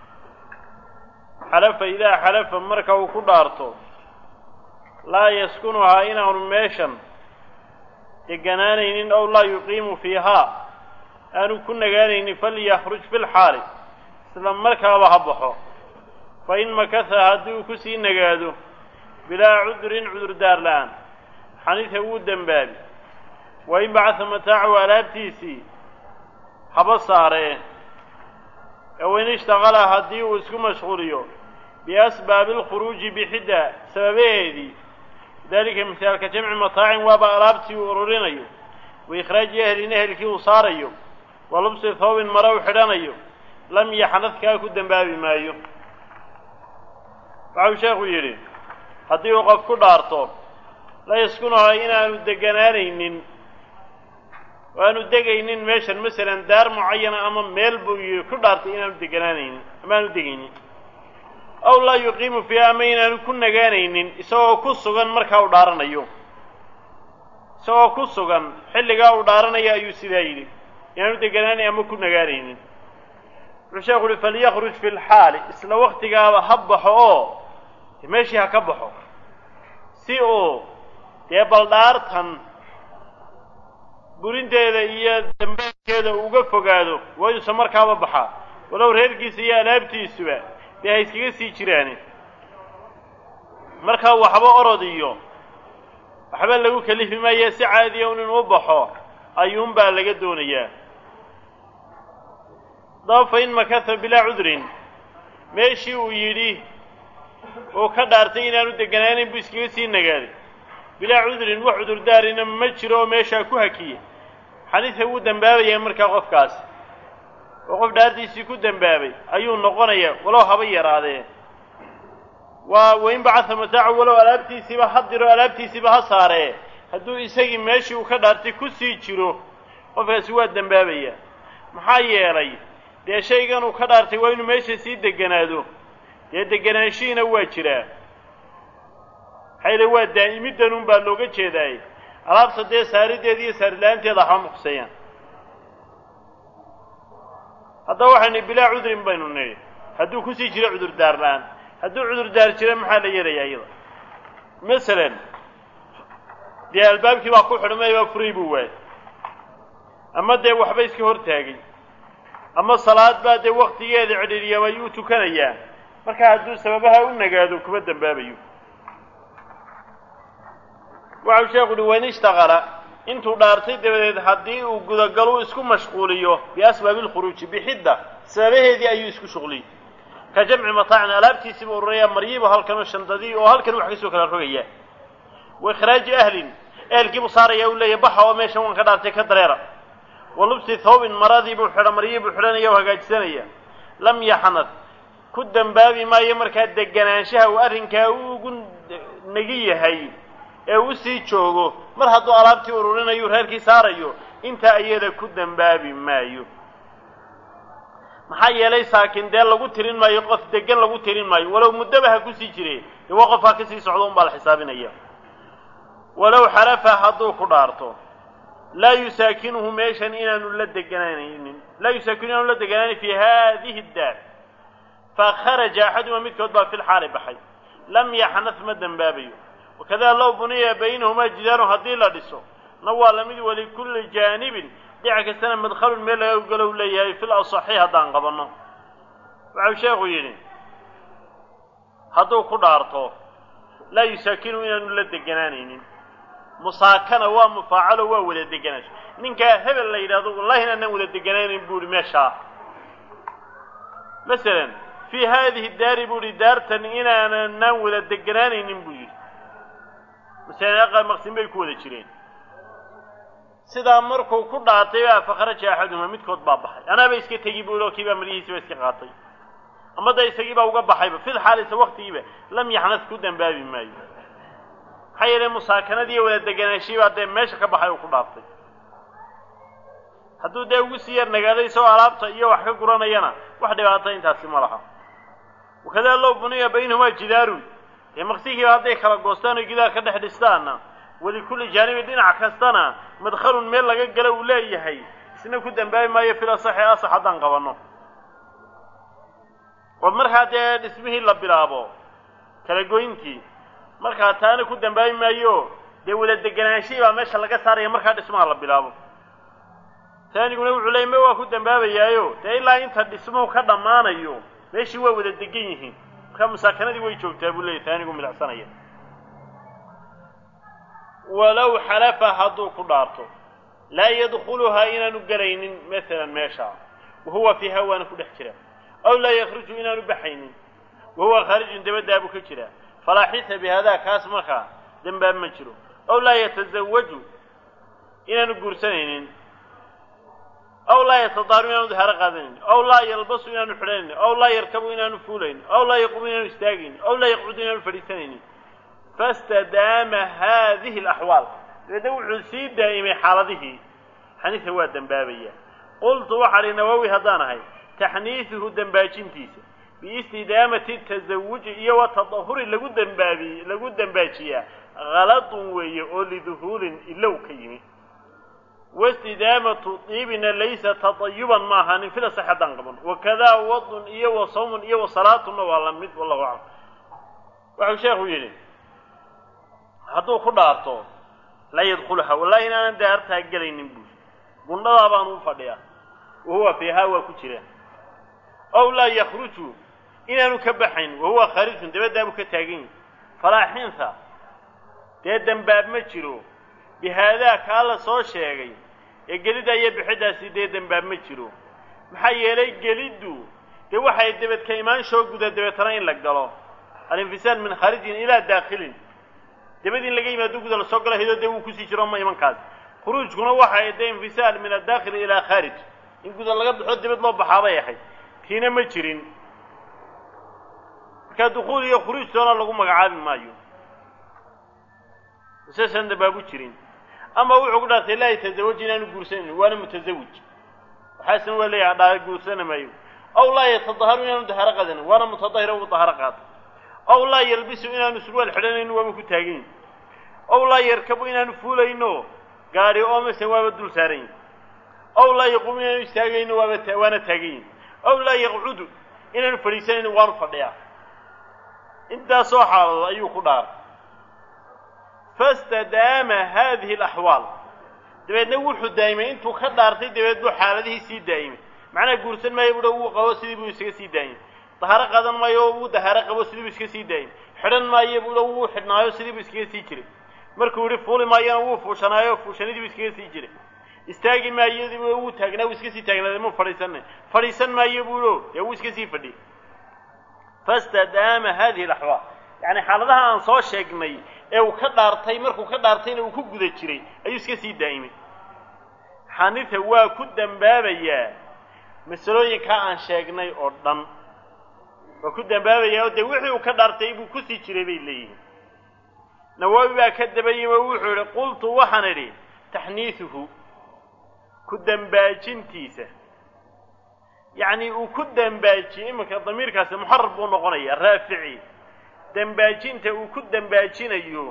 حلف إذا حلف مركه كل دارته لا يسكنها إنه ميشا دقنانين أو لا يقيم فيها أنو كنا قانين فليخرج في الحال سلام مركه وحبحه فإن مكث هدو كسي نقادو بلا عذر عذر دار لان حنيث ودا بابي وإن بعث متاع والابتيسي حبص عليه أو إن اشتغل هدي واسكو مشغوليو بأسباب الخروج بحدة سببه دي ذلك مثال كجمع مطاع وبألابتي وأرورينيو وإخراج أهل نهلكي وصاريو ولبس ثوب مراو حرانيو لم يحنث كاكو دنبابي مايو وعو شيخ يري هدي وقف كل عرطو لا يسكنها إنا ندقنانين وأنو دقينين ماشا مثلا دار معينة أمام ميلبو كل عرطو إنا ندقنانين أما ندقينين أو لا يقيم فيها مينا نكون قانين سواء كسوغان مركا ودارنيو سواء كسوغان حلقا ودارنيا أيو سيدايلي يعني دقناني أما كنا قانين الشيخ يقول فليخرج في الحال إسلا وقت قابا حبحو ماشي هكبحو سيئو تيبال دارتان قولين تيدا إيا دنبان كيدا وقفو قادو ويدو سمركا ببحا ولو ريركي سيئا لابتي السواء dee iskaga sii jiraan marka waxba orodiyo waxba lagu kalifi maayo si caadi ah inuu baxo ayuun baa laga doonayaa daafayn makatha bila udrin meeshii uu yiri oo ka dhaartay inaanu deganaanin buu iskaga sii nagaaday bila udrin wax udur daarina ma jiro meesha ku hakiye xaniis uu dambaabaya marka qofkaas وقف دارتيسي ku dambaabay ayuu noqonaya walaw haba yaraadee waa weyn bacad mataac walaw alaabtiisiba hadiro alaabtiisiba ha saaree haduu isagii meeshii uu ka dhaartay ku sii jiro qofkaasi waa dambaabaya maxaa yeelay dee shaygan uu ka dhaartay waa inuu meesha sii deganaado dee deganaanshiina waa jiraa hayla waa daa'imidan un baa looga jeeday alaabta dee saarideed iyo saarilaanteeda waxba muqsayaan هذا واحد بلا عذر بيننا هدو كسي جرى عذر دار الآن هدو عذر دار جرى محل يري أيضا مثلا دي الباب كي باقو حرمه يوفري بواد أما دي وحبيس كهور تاقي أما الصلاة بعد دي وقت يادي عدريا ويوتو كان أيام مركا هدو سببها ونقادو كبدا بابيو وعو شاقل وين اشتغل intuu dhaartay dabadeed hadii uu gudagalo isku mashquuliyo biasbaab الخروج bixida sabaheedii ayuu isku shuqliyay ka jamci mataacna alaabtiisa uu reeyaa mariibo halkan shandadii oo halkan wax ka soo kala rogaya wa ikhraj ahlin ahlkii musaaraya uu leeyahay baxa oo meeshan waan ka dhaartay ka dareera walubsi thawbin maradi buu xira mariibo xiranayo hagaajisanaya lam yahnad ku dambaabi maayo marka deganaanshaha uu arrinka ugu nagi yahay ee uu sii joogo mar hadduu alaabtii ururinayo reerkii saarayo inta ayada ku dambaabi maayo maxaa yeelay saakin dee lagu tirin maayo qof degan lagu tirin maayo walow mudabaha ku sii jiray ee waqafka ka sii socdo baa la xisaabinaya walow xarafa hadduu ku dhaarto la yusakinuhu meeshan inaanu la deganaanin la yusakinuhu la deganaanin fi hadhihi ad-dar fa kharaja ahaduma midkood baa fi al-xaal baxay lam yahnath ma dambaabiyo وكذا لو بني بينهما جدار هدي لا دسو نوا لمد ولكل جانب دعك سنه مدخل ميل يقولوا لي في الاصحيح هدان قبنا وعو شيخ يري هدو كدارتو لا يسكنوا ان لا دغنانين مساكنه ومفاعل وولا دغناش نينكا هبل لا يراهدو والله ان ولا دغنانين بوري ميشا مثلا في هذه الدار بوري دارتن ان انا ولا دغنانين بوري مثلا أقل مقسم بيكون جرين sidaa markuu ku dhaartay baa fakharaja axaduhuma midkood baa baxay anaaba iska tegi buulo kiibaa marihiisiiba iska qaatay ama da isagiibaa uga baxayba fil xaalisa waktigiiba lam yaxnad ku dambaabi maayo maxaa yeelay musaakanadii iyo wada deganaanshiibaa dee meesha ka baxay uu ku dhaartay hadduu dee ugu sii yar nagaaday isagoo alaabta iyo wax ka guranayana wax dhibaata intaasi ma laha wakadaa low buniya baynahumaa jidaarun dee maqsigiiba hadday kala goostaan oo gidaar ka dhex dhistaana walikulli jaanibi dhinac kastana madkhalun meel laga gala uu leeyahay isna ku dambaabi maayo fil asaxi asax haddaan qabanno oo markaa dee dhismihii la bilaabo kala goyntii markaa taana ku dambaabi maayo dee wada deganaanshihi baa meesha laga saaraya markaa dhismaha la bilaabo taaniguna wuxuu leeyay ma waa ku dambaabayaayo dee ilaa inta dhismuhu ka dhammaanayo meeshii waa wada degan yihiin markaa musaakanadii way joogtaa buu leeyahy taanigu midacsanaya walow xalafa hadduu ku dhaarto laa yadkhuluhaa inaanu gelaynin masalan meesha wahuwa fiiha waana ku dhex jira aw laa yakhruju inaanu baxaynin wahuwa khaarijun dabadaabuu ka jiraa falaa xisa bihadaa kaas markaa dembaab ma jiro aw laa yatasawaju inaanu guursanaynin aw laa yatadaaru inaanu dahaaro qaadanaynin aw laa yalbasu inaanu xidhanaynin aw laa yarkabu inaanu fuulaynin aw laa yaqumu inaanu istaagaynin aw laa yaqcudu inaanu fadhiisanaynin fastadaama haadihi alaxwaal dabeedna wuxuu sii daa'imay xaaladihii xaniisa waa dembaabaya qultu waxaa li nawowi haddaan ahay taxniisuhu dembaajintiisa biistidaamati tasawuji iyo wa tadahuri lagu dembaabi lagu dembaajiyaa haladun weeye oo liduhuulin ilow ka yimi waistidaamatu diibina laysa tatayuban ma ahaanin fil asax haddaan qaban wakadaa wadun iyo wa sawmun iyo wa salaatunna waa la mid wallahu aclam waxau sheekhu yidhi hadduu ku dhaarto laa yadkhuluha wallaahi inaanan daartaa gelaynin buuri gundhadaa baanu u fadhiyaa wahuwa fiihaa waa ku jira aw laa yakhruju inaanu ka baxayn wahuwa khaarijun dabadaabuu ka taagan yahi falaa xinsa dee dembaab ma jiro bihaadaa kaa la soo sheegay ee geliddaa iyo bixiddaasi dee dembaab ma jiro maxaa yeelay geliddu dee waxay dabad ka imaanshoo guda dabeetana in la galo alinfisaal min khaarijin ilaa daakhilin dabad in laga yimaado guda lasoo gala hidoo dee wuu kusii jiro ma imankaas khuruujkuna waxay dee infisaal min adaakhili ilaa khaarij in guda laga baxo dabad loo baxaabay ahayd tiina ma jirin markaa dukhuul iyo khuruujtoona lagu magacaabi maayo isaasan dambaabu jirin ama wuxuu ku dhaartay laa yatasawaj inaanu guursanaynin waana mutasawij waxaasna waa leeyahay dhaa guursana maayo aw laa yatadaharu inaanu dahaaro qaadanin waana mutadahira uu dahaaro qaado aw laa yalbisu inaanu surwaal xidhanayno waaba ku taagan yahi aw laa yarkabu inaanu fuulayno gaadhi oo mase waaba dul saaran yahi aw laa yaquumu inaanu istaagayno waaba waana taagan yahi aw laa yaqcudu inaanu fadhiisanayno waanu fadhiyaa intaasoo xaaladood ayuu ku dhaaray fastadaama haadihi alaxwaal dabeedna wuxuu daa'imay intuu ka dhaartay dabeed buu xaaladihii sii daa'imay macnaha guursan maayo buuha wuu qabo sidii buu isaga sii daa'imay dahaaro qaadan maayo oo wuu dahaaro qabo sidii buu iskaga sii daa'imay xidhan maayo buuha wuu xidhnaayo sidii buu iskaga sii jiray markuu yidhi fuuli maayona wuu fuushanaayo fuushanidii buu iskaga sii jiray istaagi maayo buuha wuu taagnaa wuu iska sii taagnaaday muu fadhiisanay fadhiisan maayo buuho dee wuu iska sii fadhiyay fastadaama haadihi alaxwaal yacni xaaladaha aan soo sheegnay ee uu ka dhaartay markuu ka dhaartayna uu ku guda jiray ayuu iska sii daa'imay xanifa waa ku dembaabayaa masalooyinkaa aan sheegnay oo dhan waa ku dembaabayaa oo dee wixii uu ka dhaartay buu kusii jiray bay leeyihiin nawaawi baa ka dabayey oo wuxuu idhi qultu waxaan idhi taxniisuhu ku dembaajintiisa yacni uu ku dembaajiyey iminka damiirkaasi muxarar buu noqonayaa raafici dembaajinta uu ku dembaajinayo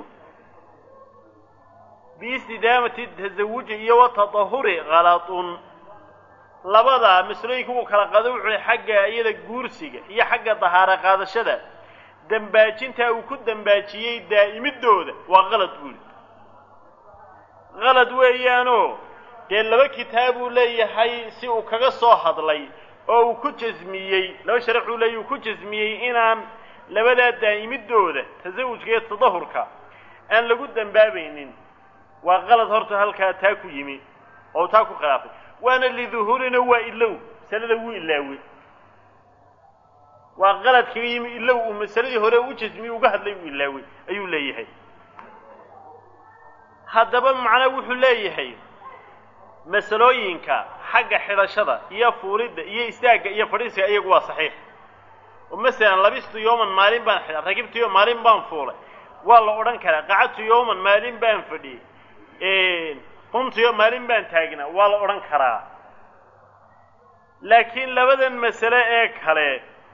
biistidaamati tasawuji iyo wa tadahuri halatun labadaa masalooyinka wuu kala qaado wuxuu xagga iyada guursiga iyo xagga dahaaro qaadashada dembaajintaa uu ku dembaajiyey daa'imiddooda waa qalad buuli qalad weeyaanoo dee laba kitaabuu leeyahay si uu kaga soo hadlay oo uu ku jasmiyey laba sharax uu leeyahy uu ku jasmiyey inaan labadaa daa'imiddooda tasawujka iyo tadahurka aan lagu dembaabaynin waa qalad horta halkaa taa ku yimi oo taa ku khilaafay waana liduhuurina waa ilow masalada wuu ilaawey waa qalad kaga yimi ilow uu masaladii hore u jasmiyey uga hadlay uu ilaawey ayuu leeyahay haddaba macnaa wuxuu leeyahay masalooyinka xagga xidhashada iyo fuulidda iyo istaagga iyo fadhiisiga iyagu waa saxiix oo masalan labistu yooman maalin baan xidha ragibtu yo maalin baan fuulay waa la odhan karaa qacadtu yooman maalin baan fadhiyey qumtu yo maalin baan taagnaa waa la odhan karaa laakiin labadan masale ee kale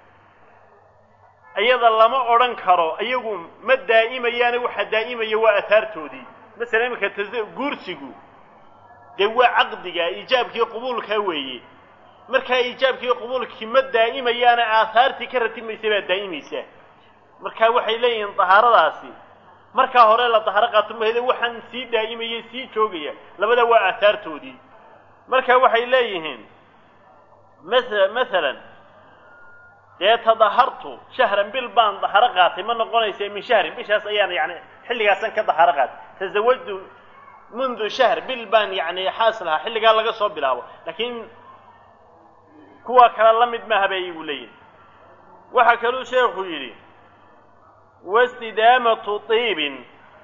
iyada lama odhan karo iyagu ma daa'imayaane waxa daa'imaya waa ahaartoodii masalan iminka guursigu dee waa caqdiga iijaabkii qabuulka weeye markaa iijaabkii qabuulkii ma daa'imayaane aahaartii ka ratimaysay baa daa'imaysa markaa waxay leeyihiin dahaaradaasi markaa hore la dahaaro qaato mahede waxaan sii daa'imayay sii joogaya labada waa aahaartoodii markaa waxay leeyihiin masalan dee tadahartu shahran bil baan daharo qaatay ma noqonaysa min shahrin bishaas ayaan yani xilligaasan ka daharo qaatay tazawajtu mundu shahr bil baan yani xaas lahaa xilligaa laga soo bilaabo laakiin kuwa kale la mid maaha bay igu leeyihin waxaa kaluu sheekhu yidhi wastidaamatu tiibin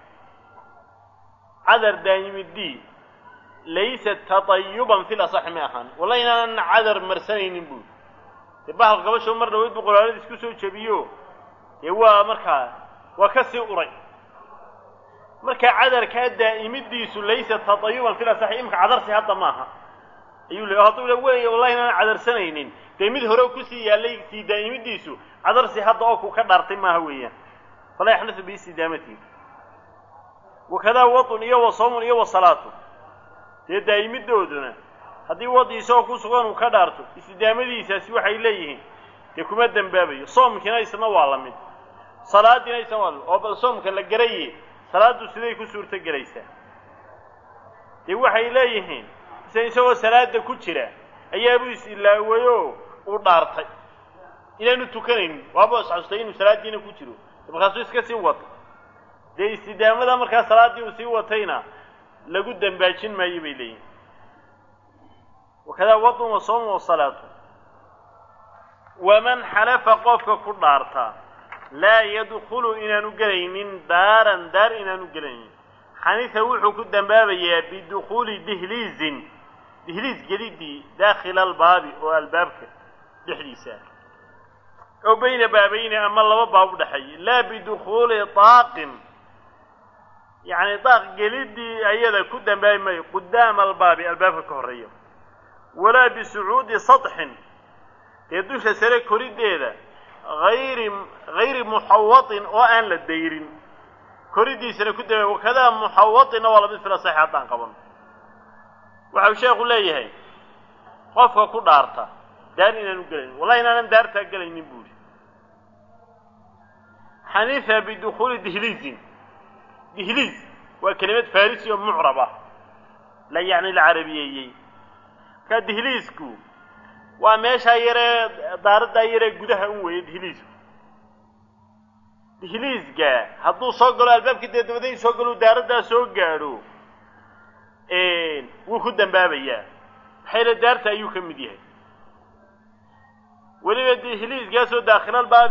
cadar daayimidii laysat tatayuban fil asaxi ma ahaan walla inaanan cadar marsanaynin buuri dee bahal qabasho mar dhaweyd buu qolaalada isku soo jebiyo dee waa markaa waa ka sii uray markaa cadarkaa daa'imidiisu laysat tatayuban fil asaxi imka cadarsi hadda maaha ayuu leey hadduu le wey wallahi inaanan cadarsanaynin dee mid hore kusii yaallay sii daa'imidiisu cadarsi hadda oo ku ka dhaartay maaha weeyaan falaa yaxnathu biistidaamatihi wakadaa wadun iyo wa sawmun iyo wa salaatu dee daa'imidooduna haddii wadi isagoo ku sugan uu ka dhaarto istidaamadiisaasi waxay leeyihiin dee kuma dembaabayo soomkina isna waa la mid salaadiina isna waa oo bal soomka la garaye salaaddu siday ku suurto gelaysaa dee waxay leeyihiin isa isagoo salaada ku jira ayaabuu is-ilaawayo uu dhaartay inaanu tukanaynin waaba isxasustay inuu salaadiina ku jiro markaasuu iska sii wato dee istidaamada markaa salaaddii uu sii watayna lagu dambaajin maayo bay leeyihin wakadaa wadun wa sawmun wa salaatu waman xalafa qofka ku dhaarta laa yadkhulu inaanu gelaynin daaran daar inaanu gelaynin xanifa wuxuu ku dambaabayaa bidukhuuli dihliizin dihliis gelidii daakhila albaabi oo albaabka dhexdiisa oo bayna baabayni ama laba baab u dhexeeya laa bidukhuuli daaqin yacni daaq gelidii ayada ku dambaabi maayo qudaama albaabi albaabka ka horreeya walaa bisucuudi sadxin dee dusha sare koriddeeda hayri hayri muxawatin oo aan la dayrin koriddiisana ku dambaabi wakadaa muxawatinna waa lamid fila saxi haddaan qaban waxau sheekhu leeyahay qofka ku dhaarta daar inaanu gelaynin wallahi inaanan daartaa gelaynin buuri xanifa bidukhuuli dihliizin dihliiz waa kelimad farisi oo mucrab ah la yacni la carabiyeeyey markaa dihliisku waa meeshaa yaree daaraddaa yaree gudaha un weeye dihliisku dihliisga hadduu soo galo albaabkii dee dabada in soo galo daaraddaa soo gaadho wuu ku dambaabayaa maxayla daarta ayuu ka mid yahay weliba dihliisgaasoo daakhilaalbaabi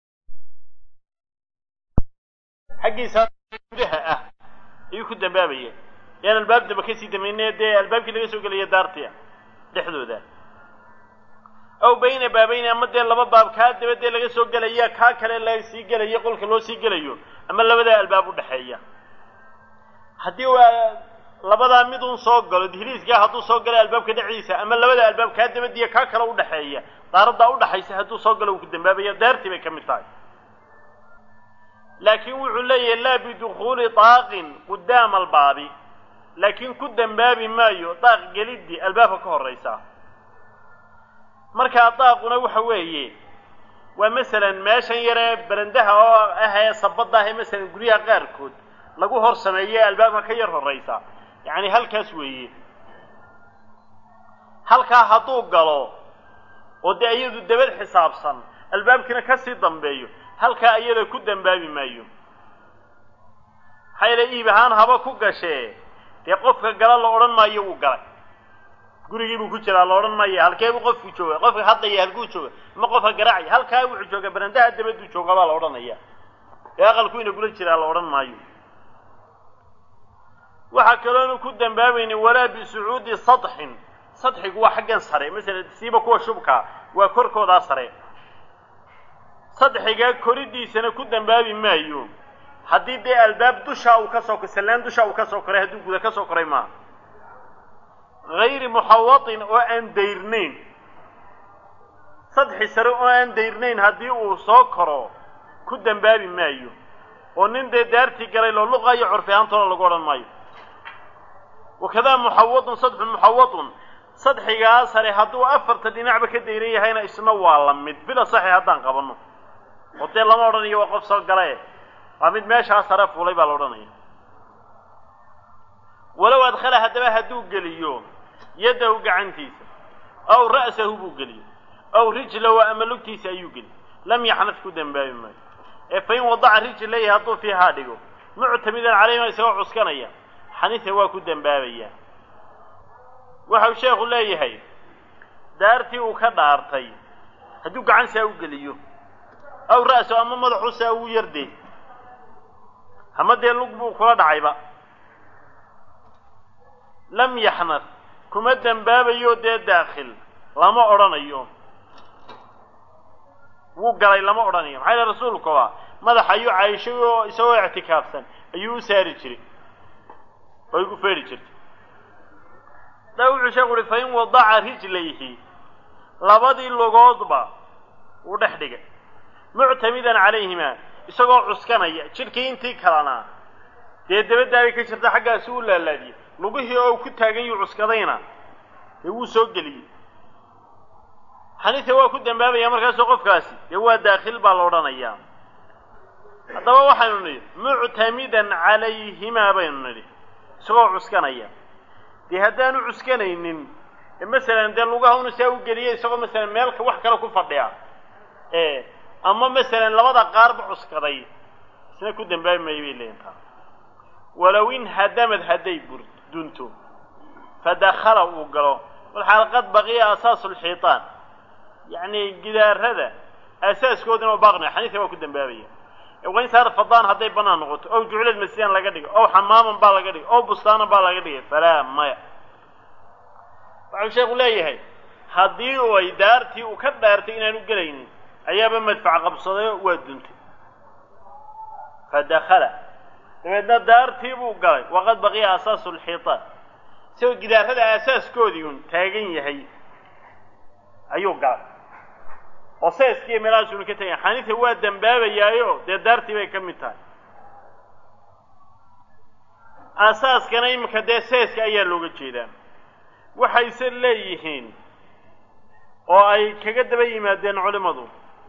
xaggiisa gudaha ah ayuu ku dambaabaya yaan albaab damba kasii damayne dee albaabkii laga soo gelaya daartia dhexdooda aw bayna baabayni ama dee laba baab kaa daba dee laga soo gelaya kaa kale la sii gelayo qolka loo sii gelayo ama labadaa albaab u dhexeeya haddii waa labadaa mid un soo galo dihliiskaa hadduu soo galo albaabka dhexdiisa ama labada albaab kaa dabadiya kaa kale u dhexeeya daaraddaa u dhaxaysa hadduu soo galo uu ku dambaabaya daartii bay ka mid tahay laakiin wuxuu leeyahay laa bidukhuuli daaqin qudaama albaabi laakiin ku dambaabi maayo daaq gelidii albaabka ka horraysa markaa daaquna waxa weeye waa masalan meeshan yaree berendaha oo ah ee sabadda ah ee masalan guryaha qaarkood lagu hor sameeye albaabka ka yar horraysa yacni halkaas weeye halkaa hadduu galo oo dee iyadu dabad xisaabsan albaabkiina kasii dambeeyo halkaa iyada ku dambaabi maayo maxaa yeele iib ahaan haba ku gashee dee qofka gala la odhan maayo uu galay gurigii buu ku jiraa la odhan maayo halkeebuu qofku jooga qofka haddaya halkuu jooga ma qofka garaacaya halkaa wuxuu jooga berendaha dabaduu jooga baa la odhanaya ee aqalku ina gula jiraa la odhan maayo waxa kaloonu ku dambaabayni walaa bisucuudi sadxin sadxigu waa xaggan sare masalan siiba kuwa shubka waa korkoodaa sare sadxiga koridiisana ku dambaabi maayo haddii dee albaab dusha uu ka soo koray sallaan dusha uu ka soo koray hadduu guda ka soo koray maaha gayri muxawatin oo aan dayrnayn sadxi sare oo aan dayrnayn haddii uu soo koro ku dambaabi maayo oo nin dee daartii galay loo luqayo curfi ahaantoona lagu odhan maayo wakadaa muxawatun sadxu muxawatun sadxigaa sare hadduu afarta dhinacba ka dayran yahayna isna waa la mid bila saxi haddaan qabanno oo dee lama odhanayo waa qof soo galae waa mid meeshaa sare fuulay baa la odhanaya walow adkhala haddaba hadduu geliyo yaddahu gacantiisa aw ra'sahu buu geliyo aw rijlahu ama lugtiisa ayuu geliyo lam yaxnad ku dambaabi maayo ee fain wadaca rijlayhi hadduu fiihaa dhigo muctamidan calayhima isagoo cuskanaya xaniisa waa ku dambaabayaa waxau sheekhu leeyahay daartii uu ka dhaartay hadduu gacansaa u geliyo aw ra'so ama madaxuusaa ugu yardee ama dee lug buu kula dhacayba lam yaxnad kuma dambaabayo dee daakhil lama odhanayo wuu galay lama odhanayo maxaa yidhaha rasuulkuba madax ayuu caayishay oo isagoo ictikaafsan ayuu u saari jiray way ku feedhi jirtay daa wuxuu sheekhu uhi fain wadaca rijlayhi labadii lugoodba uu dhex dhigay muctamidan calayhima isagoo cuskanaya jidhkii intii kalena dee dabadaabay ka jirta xaggaasi u laalaadiyey lugihii oo ku taagan yuu cuskadayna dee wuu soo geliyey xaniisa waa ku dambaabaya markaasoo qofkaasi dee waa daakhil baa la odhanayaa haddaba waxaynu nidhi muctamidan calayhimaa baynu nidhi isagoo cuskanaya dee haddaanu cuskanaynin ee masalan dee lugaha unu saa u geliya isagoo masalan meelka wax kale ku fadhiya ee ama masalan labada qaarba cuskaday isna ku dambaabi maayo bay leeyihin taa walow in hadamad hadday bur dunto fadakhala uu galo walxaal qad baqiya asaasu lxiitaan yacni gidaarada asaaskoodina oo baaqnaya xaniisa waa ku dambaabaya wain saara fadaan hadday bannaan noqoto ow juclad masjidan laga dhigo ow xamaaman baa laga dhigay ow bustaanan baa laga dhigay falaa maya waxau sheekhu leeyahay haddii u ay daartii uu ka dhaartay inaanu gelaynin ayaaba madfac qabsadayo waa duntay fadakhala dabeedna daartii buu galay waqad baqiya asaasu lxiitaan isagoo gidaarada asaaskoodii un taagan yahay ayuu galay oo seeskiiyo meelahaasuna ka tagay xaniisa waa dambaabayaayo dee daartii bay ka mid tahay asaaskana iminka dee seeska ayaa looga jeedaa waxayse leeyihiin oo ay kaga daba yimaadeen culimmadu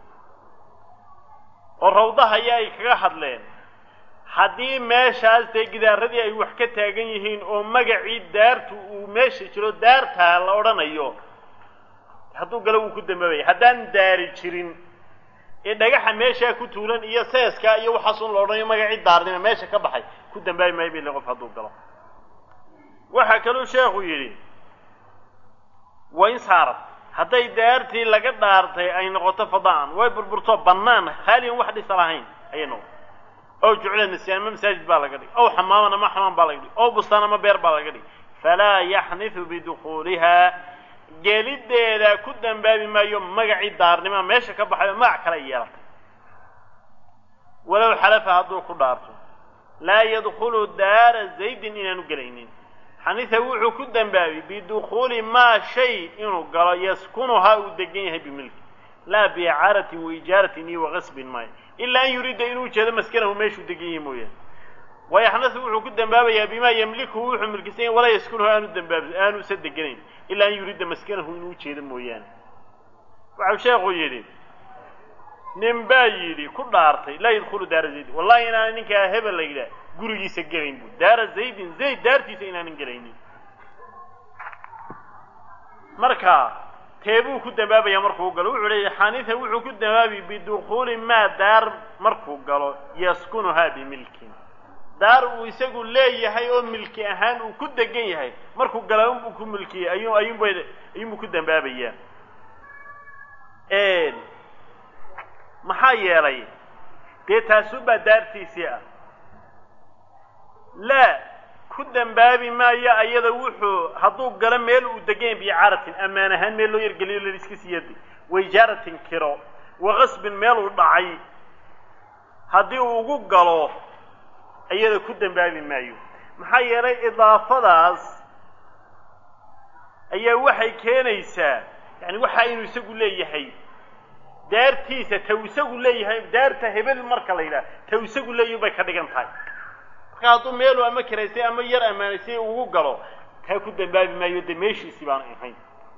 oo rawdaha ayaa ay kaga hadleen haddii meeshaas dee gidaaradii ay wax ka taagan yihiin oo magacii daartu uu meesha jiro daartaa la odhanayo hadduu galo wuu ku dambaabaya haddaan daari jirin ee dhagaxa meeshaa ku tuulan iyo seeskaa iyo waxaasun la odhanayo magacii daarnima meesha ka baxay ku dambaabi maayo bay le qof hadduu galo waxaa kaluu sheekhu yidhi wain saarad hadday daartii laga dhaartay ay noqoto fadaan way burburto bannaan khaaliyan wax dhisa lahayn ayay noqoto ow jucla nisyan ama masaajid baa laga dhigay ow xamaaman ama xamaam baa laga dhigay ow bustaan ama beer baa laga dhigay falaa yaxnisu bidukuulihaa geliddeeda ku dambaabi maayo magacii daarnima meesha ka baxayo magac kale yeelatay walow xalafa hadduu ku dhaarto laa yadkhulu daara zaydin inaanu gelaynin xaniisa wuxuu ku dambaabi bidukuuli maa shay inuu galo yaskunuhaa uu degan yahay bimilki laa biicaaratin waijaaratin iyo waqasbin maayo ilaa an yuriida inuu ujeedo maskanahu meeshuu degan yahay mooyaane wayaxnasu wuxuu ku dambaabayaa bimaa yamlikuhu wuxuu milkisan yahay walaa yaskunuhu aanu dambaab aanu isa deganayn ilaa an yuriida maskanahu inuu ujeedo mooyaane waxau sheekhu yidhi nin baa yidhi ku dhaartay laa yadkhulu daara zaydin wallahi inaana ninkaa hebel la yidhaah gurigiisa gelayn bu daara zaydin zayd daartiisa inaanan gelaynin marka teebuu ku dambaabayaa markuu galo wuxuu leeyahay xaniisa wuxuu ku dambaabi bidukuuli maa daar markuu galo yaskunuhaa bimilkin daar uu isagu leeyahay oo milki ahaan uu ku degan yahay markuu gala unbuu ku milkiyey ayuu ayuunba ayuunbuu ku dambaabayaa maxaa yeelay dee taasuunbaa daartiisii ah laa ku ku dambaabi maayo ayada wuxuu hadduu galo meel uu degan biicaaratin ammaan ahaan meel loo yargeliyo la iska siiyadi wayjaaratin kiro waqasbin meel uu dhacay haddii uu ugu galo ayada ku dambaabi maayo maxaa yeelay idaafadaas ayaa waxay keenaysaa yani waxa inuu isagu leeyahay daartiisa ta isagu leeyahay daarta hebel marka la yidhaha ta isagu leeyahay bay ka dhigan tahay marka hadduu meelu ama kiraysay ama yar ammaanaysay ugu galo kaa ku dambaabi maayo dee meeshiisii baan ahayn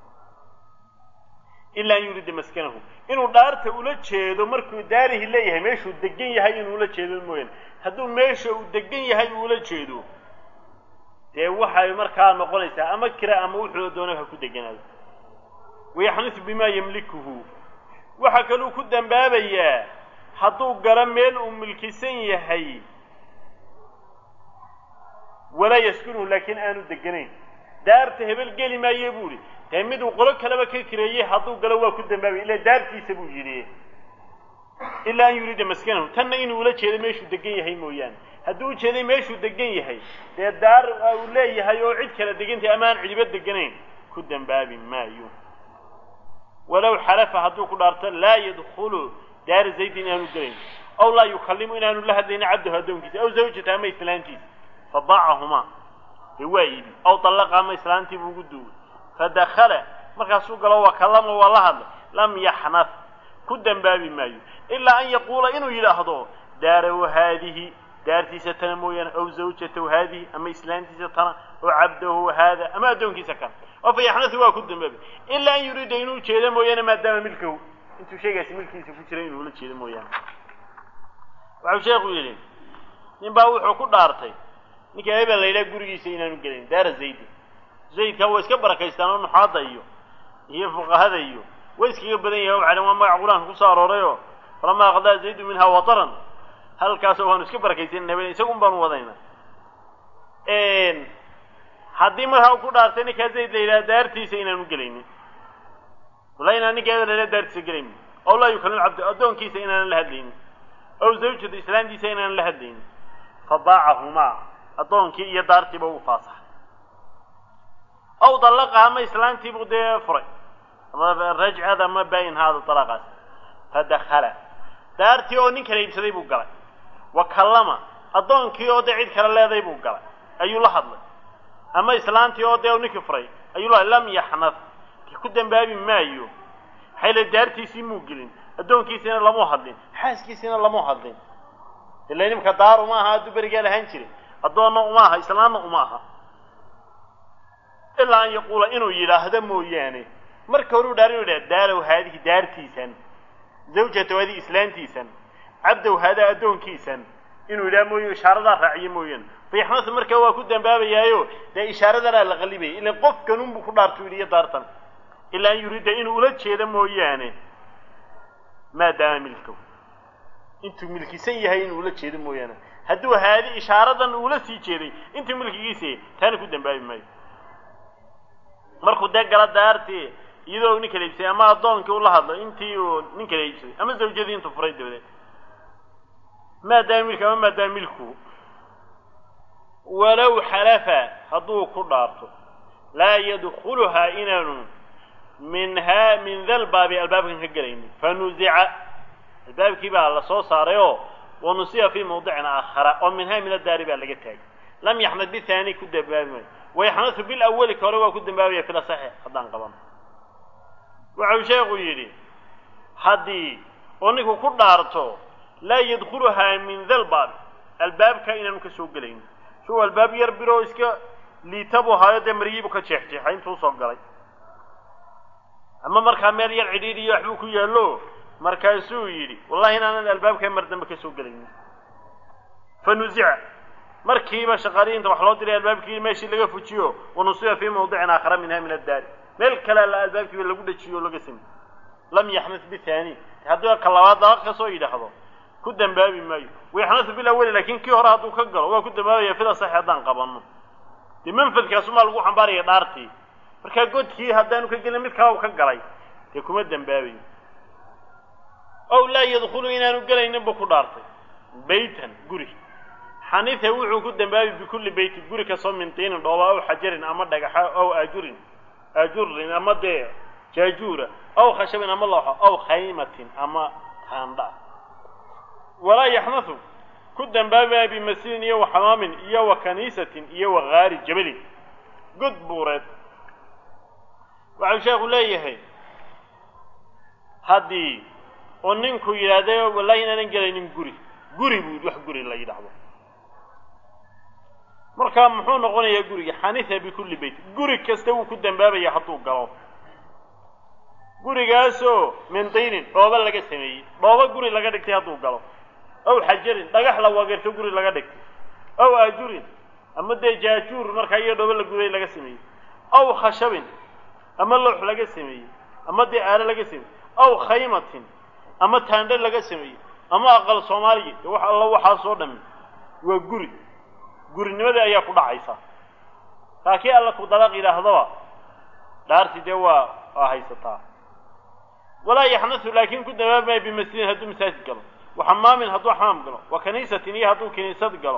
ilaa an yurida maskanahu inuu dhaarta ula jeedo markuu daarihi leeyahay meeshuu degan yahay inuu ula jeedo mooyaane hadduu meesha uu degan yahay uu ula jeedo dee waxay markaa noqonaysaa ama kira ama wuxuu doonay ha ku deganaado wayaxnisu bimaa yamlikuhu waxaa kaluu ku dambaabayaa hadduu galo meel uu milkisan yahay walaa yaskunuhu laakiin aanu deganayn daarta hebel geli maaye buu ihi dee miduu qolo kaleba ka kireeyey hadduu galo waa ku dambaabaya ilaa daartiisa buu yidhi ilaa an yuriida maskanahu tanna inuu ula jeedo meeshuu degan yahay mooyaane hadduu u jeeday meeshuu degan yahay dee daar uu leeyahay oo cid kala degantay ama aan cidiba deganayn ku dambaabi maayo walow xalafa hadduu ku dhaarto laa yadkhulu daara zaydin inaanu gelayn aw laa yukallimu inaanu la hadlaynin cabdahu addoonkiisa aw zawjata ama islaantiisa fadaacahumaa dee waa iibi aw dallaqa ama islaantii buu ugu duugay fadakhala markaasuu galo waa kallama waa la hadlay lam yaxnaf ku dambaabi maayo ilaa an yaquula inuu yidhaahdo daarahu haadihi daartiisa tana mooyaane aw zawjatahu haadihi ama islaantiisa tana oo cabdahu haada ama addoonkiisa kana oo fa yaxnasu waa ku dambaabi ilaa an yuriida inuu jeedo mooyaane maadaama milkahu intuu sheegaasi milkiisa ku jira inuu la jeedo mooyaane waxuu sheekhu yidhi nin baa wuxuu ku dhaartay ninka hebel la yidhaha gurigiisa inaanu gelin daara zaydi zaydka waa iska barakaystaan oo nuxaadda iyo iyo fuqahada iyo way iskaga badan yahay waxaa dhan waa magac qur-aanka kusoo aroorayoo falamaa qadaa zaydu minhaa wataran halkaasoo waanu iska barakaysanayna isagun baanu wadayna haddii markaa ku dhaartay ninkaa zayd la yidhaha daartiisa inaanu gelaynin walla inaan ninka hebel la yidhaha daartiisa gelaynin aw laa yukallim cabdi addoonkiisa inaanan la hadlaynin aw zawjada islaantiisa inaanan la hadlaynin fadaacahumaa addoonkii iyo daartiiba uu faasaxay aw dallaqa ama islaantiibuu dee furay ama rajcad ama baayin haada dalaqaas fadakhala daartii oo nin kala iibsaday buu galay wa kallama addoonkii oo dee cid kale leeday buu galay ayuu la hadlay ama islaantii oo dee ninkii furay ayuu la lam yaxnaf ku dambaabi maayo xayla daartiisii muu gelin addoonkiisina lamuu hadlin xaaskiisina lamuu hadlin ilaa nimka daar uma aha hadduu berigaa lahaan jiray addoonna uma aha islaanna uma aha ilaa an yaquula inuu yidhaahdo mooyaane marka hore u dhaar inu yidhahda daaraw haadihi daartiisan zawjataw haadihi islaantiisan cabdow haadaa addoonkiisan inuu yidhaha mooye ishaaradaa raaciyo mooyaane fayaxnasu markaa waa ku dambaabayaayo dee ishaaradanaa la qallibaya ilan qofkanunbuu ku dhaartuu yidhi iyo daartan ilaa an yuriida inuu ula jeedo mooyaane maadaama milkahu intuu milkisan yahay inuu ula jeedo mooyaane hadduu haadi ishaaradan uula sii jeeday intuu milkigiisa taana ku dambaabi maayo markuu dee gala daartii iyadoo nin kala iibsaday ama addoonkii ula hadlo intii uu nin kala iibsaday ama zawjadii intuu furay dabadeed maadaama milka ama maadaama milku walow xalafa hadduu ku dhaarto laa yadkhuluhaa inaanu minhaa min dal baabi albaabkan ka gelaynin fanuzica albaabkii baa la soo saaray oo wanusiya fii mawdicin aakhara oo minhaa min addaari baa laga taagay lam yaxnad bithaani ku dambaabi maayo wayaxnasu bilawali ka hore waa ku dambaabaya fil asaxi haddaan qabano wuxuu sheekhu yidhi haddii oo ninku ku dhaarto laa yadkhuluhaa min dal baabi albaabka inaanu ka soo gelaynin suu albaab yar biroo iska liita buu haayo dee maryiibuu ka jeexjeexay intuu soo galay ama markaa meel yar cidhiidh iyo waxbuu ku yaallo markaasuu yidhi wallahi inaanan albaabka mar dambe ka soo gelaynin fanuzica markiiba shaqaaliyiinta wax loo diray albaabkii meeshii laga fujiyo wanusiba fii mawdicin aakhara minha min addaari meel kale la albaabkiiba lagu dhajiyo o laga samey lam yaxnas bithaani hadduu ka labaad daaq ka soo yidhaahdo ku dambaabi maayo wayaxnasu bilawali laakiin kii hore hadduu ka galo waa ku dambaabaya fil asaxi haddaan qabanno dee manfadkaasumaa lagu xambaaraya dhaartii markaa godkii haddaanu ka gelin mid kale u ka galay dee kuma dambaabayo ow laa yadkhulu inaanu gelaynin buu ku dhaartay baytan guri xaniifa wuxuu ku dambaabi bikulli bayti guri ka soo mintiin dhooba aw xajarin ama dhagaxa aw ajurin ajurin ama dee jaajuura aw khashabin ama looxa aw khaymatin ama qaandha walaa yaxnathu ku dambaaba bimasjidin iyo waxamaamin iyo wa kaniisatin iyo wa gaari jabalin god buureed waxau sheekhu leeyahay haddii oo ninku yidhaahdo wallahi inaanan gelaynin guri guri buu wax guri la yidhaahdo markaa muxuu noqonayaa guriga xanifa bikulli bayt guri kasta wuu ku dambaabaya hadduu galo gurigaasoo min diinin dhooba laga sameeyey dhooba guri laga dhigtay hadduu galo aw xajarin dhagax la wageerto guri laga dhigtay aw ajurin ama dee jaajuur markaa iyo dhooba la guday laga sameeyey aw khashabin ama loox laga sameeyey ama dee aalo laga sameeyey aw khaymatin ama taandhe laga sameeyey ama aqal soomaaliya wax alla waxaasoo dhami waa guri gurinimada ayaa ku dhacaysa taakii alla ku dalaaq yidhaahdaba dhaarti dee waa waa haysataa walaa yaxnathu laakiin ku dambaabmaya bimasjidin hadduu masaajid galo wa xamaamin hadduu xamaam galo wa kaniisatin iyo hadduu kiniisad galo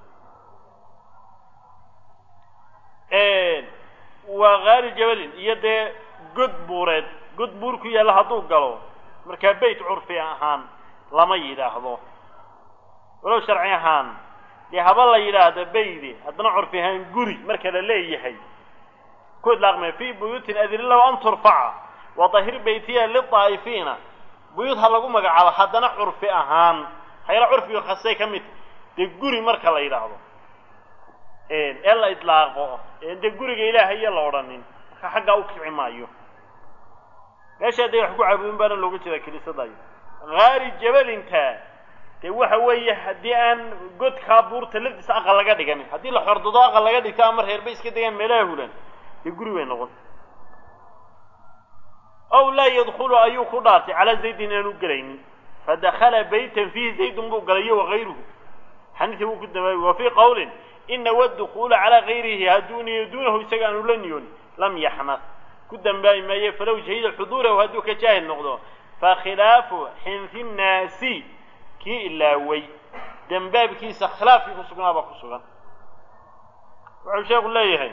waa gaari jabalin iyo dee god buureed god buur ku yaalla hadduu galo markaa beyt curfi ahaan lama yidhaahdo walow sharci ahaan dee haba la yidhaahdo beydi haddana curfi ahaan guri marka la leeyahay ku idlaaqmaya fii buyuutin adinillahu an turfaca wa dahir beytiya lidaa'ifiina buyuud ha lagu magacaabo haddana curfi ahaan hayla curfiga khasay ka mid dee guri marka la yidhaahdo ee la idlaaqo dee guriga ilaahay iyo la odhanin marka xaggaa u kici maayo meesha dee wax ku caabudin baana looga jeedaa kiniisadayo gaari jabalinta dee waxa weeye haddii aan godkaa buurta lafdiisa aqal laga dhiganin haddii la xordado aqal laga dhigto ama reerba iska degaan meelaha hulan dee guri bay noqon aw laa yadkhulu ayuu ku dhaartay calaa zaydin inaanu gelaynin fadakhala baytan fiihi zaydun buu galayo wagayruhu xaniifa wuu ku dambaabay wa fii qawlin ina waddukuula calaa gayrihi hadduu niyo duunahu isaga aanu la niyoon lam yaxnas ku dambaabi maaye falow shahida xuduurahu hadduu ka jaahil noqdo fakhilaafu xinfi nnaasi kii ilaaway dambaabkiisa khilaafkii ku sugnaabaa ku sugan wuxuu sheekhu leeyahay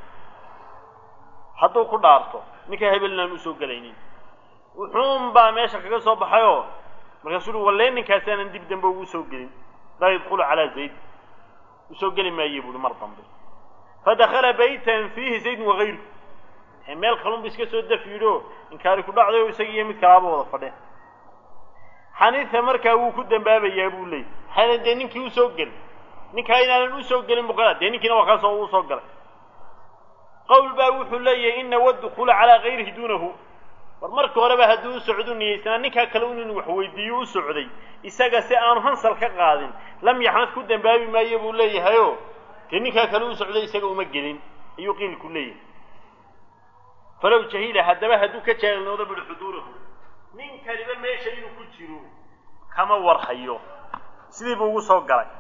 hadduu ku dhaarto ninkaa hebel inaan usoo gelaynin wuxuun baa meesha kaga soo baxayoo markaasuu uhi wallee ninkaasi aanan dib dambe ugu soo gelin laa yadkhulu calaa zayd usoo geli maaye buuhi mar dambe fadakhala baytan fiihi zaydun wagayru meel kalunba iska soo daf yidho inkaari ku dhacday oo isaga iyo mid kalaaba wada fadhe xaniifa markaa wuu ku dambaabayaa buu leeyay maxaa dee ninkii usoo geli ninkaa inaanan usoo gelin buqada dee ninkiina waa kaasoo uu soo galay qowl baa wuxuu leeyahay ina waddukuula calaa gayrihi duunahu war marka horeba hadduu u socdu niyeysanaa ninkaa kale un inu wax weydiiyo u socday isaga si aanu hansal ka qaadin lam yaxnad ku dambaabi maayo buu leeyahayo dee ninkaa kale u socday isaga uma gelin ayuu qiilku leeyahay falow jahila haddaba hadduu ka jaahilnoodo bui xuduurahu ninkaniba meesha inuu ku jiro kama warhayo sidii buu ugu soo galay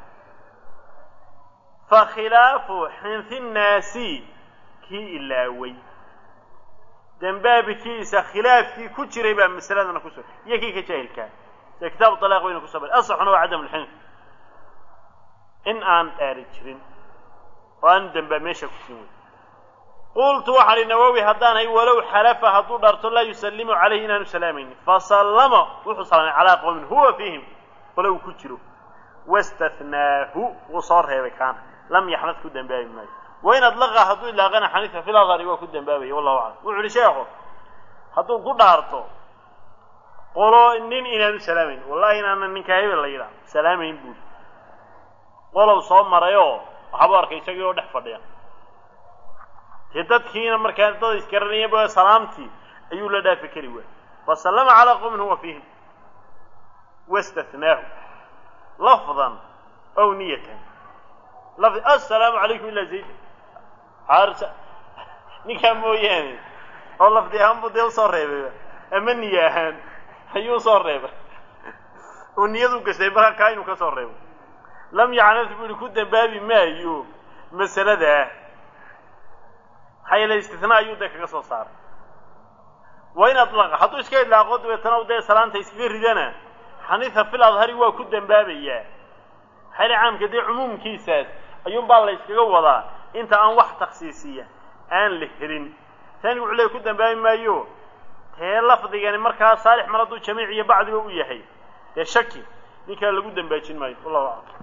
fa khilaafu xinfi nnaasi kii ilaaway dambaabikiisa khilaafkii ku jiray baa masaladana ku soo iyo kii ka jaahilkaa sida kitaabu talaaq wayna ku soo bari asaxuna waa cadam lxinf in aan dhaari jirin oo aan dambaa meesha ku siin wey qultu waxaa li nawowi haddaanhay walow xalafa hadduu dhaarto laa yusallimu calayhi inaanu salaamaynin fasallama wuxuu salaamay calaa qowmin huwa fiihim qole uu ku jiro wastathnaahu wuu soo reebay kaana lam yaxnad ku dambaabi maayo wain adlaqa hadduu ilaaqana xaniifa fil adhari waa ku dambaabaya wallahu aclam wuxu uhi sheekhu hadduu ku dhaarto qolo nin inaanu salaamayn wallahi inaanan ninkaa hebel la yidhaah salaamayn buuri qolow soo marayoo waxaabuu arkay isagii oo dhex fadhiya dee dadkiina markaa dad isgaranayaba salaamtii ayuu la dhaafi kari waayey fasallama calaa qowmin huwa fiihim wastathnaahu lafdan aw niyatan lafdi assalaamu calaykum ilaa zayd xaarsa ninkaa mooyaane oo lafdi ahaan buu dee usoo reebay ama niye ahaan ayuu usoo reebay oo niyadu gashay markaa kaa inuu ka soo reebo lam yacnad buu ihi ku dambaabi maayo masaladaa maxaa yeele istinaa ayuu dee kaga soo saaray waa in adlaqa hadduu iska idlaaqo dabeetana dee salaanta iskaga ridana xaniifa fil adhari waa ku dambaabayaa xayl caamka dee cumuumkiisaas ayuunbaa la iskaga wadaa inta aan wax takhsiisiya aan la helin tani wuxuu leey ku dambaabi maayo tee lafdigani markaa saalix mar hadduu jamiic iyo bacdiba u yahay dee shaki ninkaa lagu dambaajin maayo wallahu aclam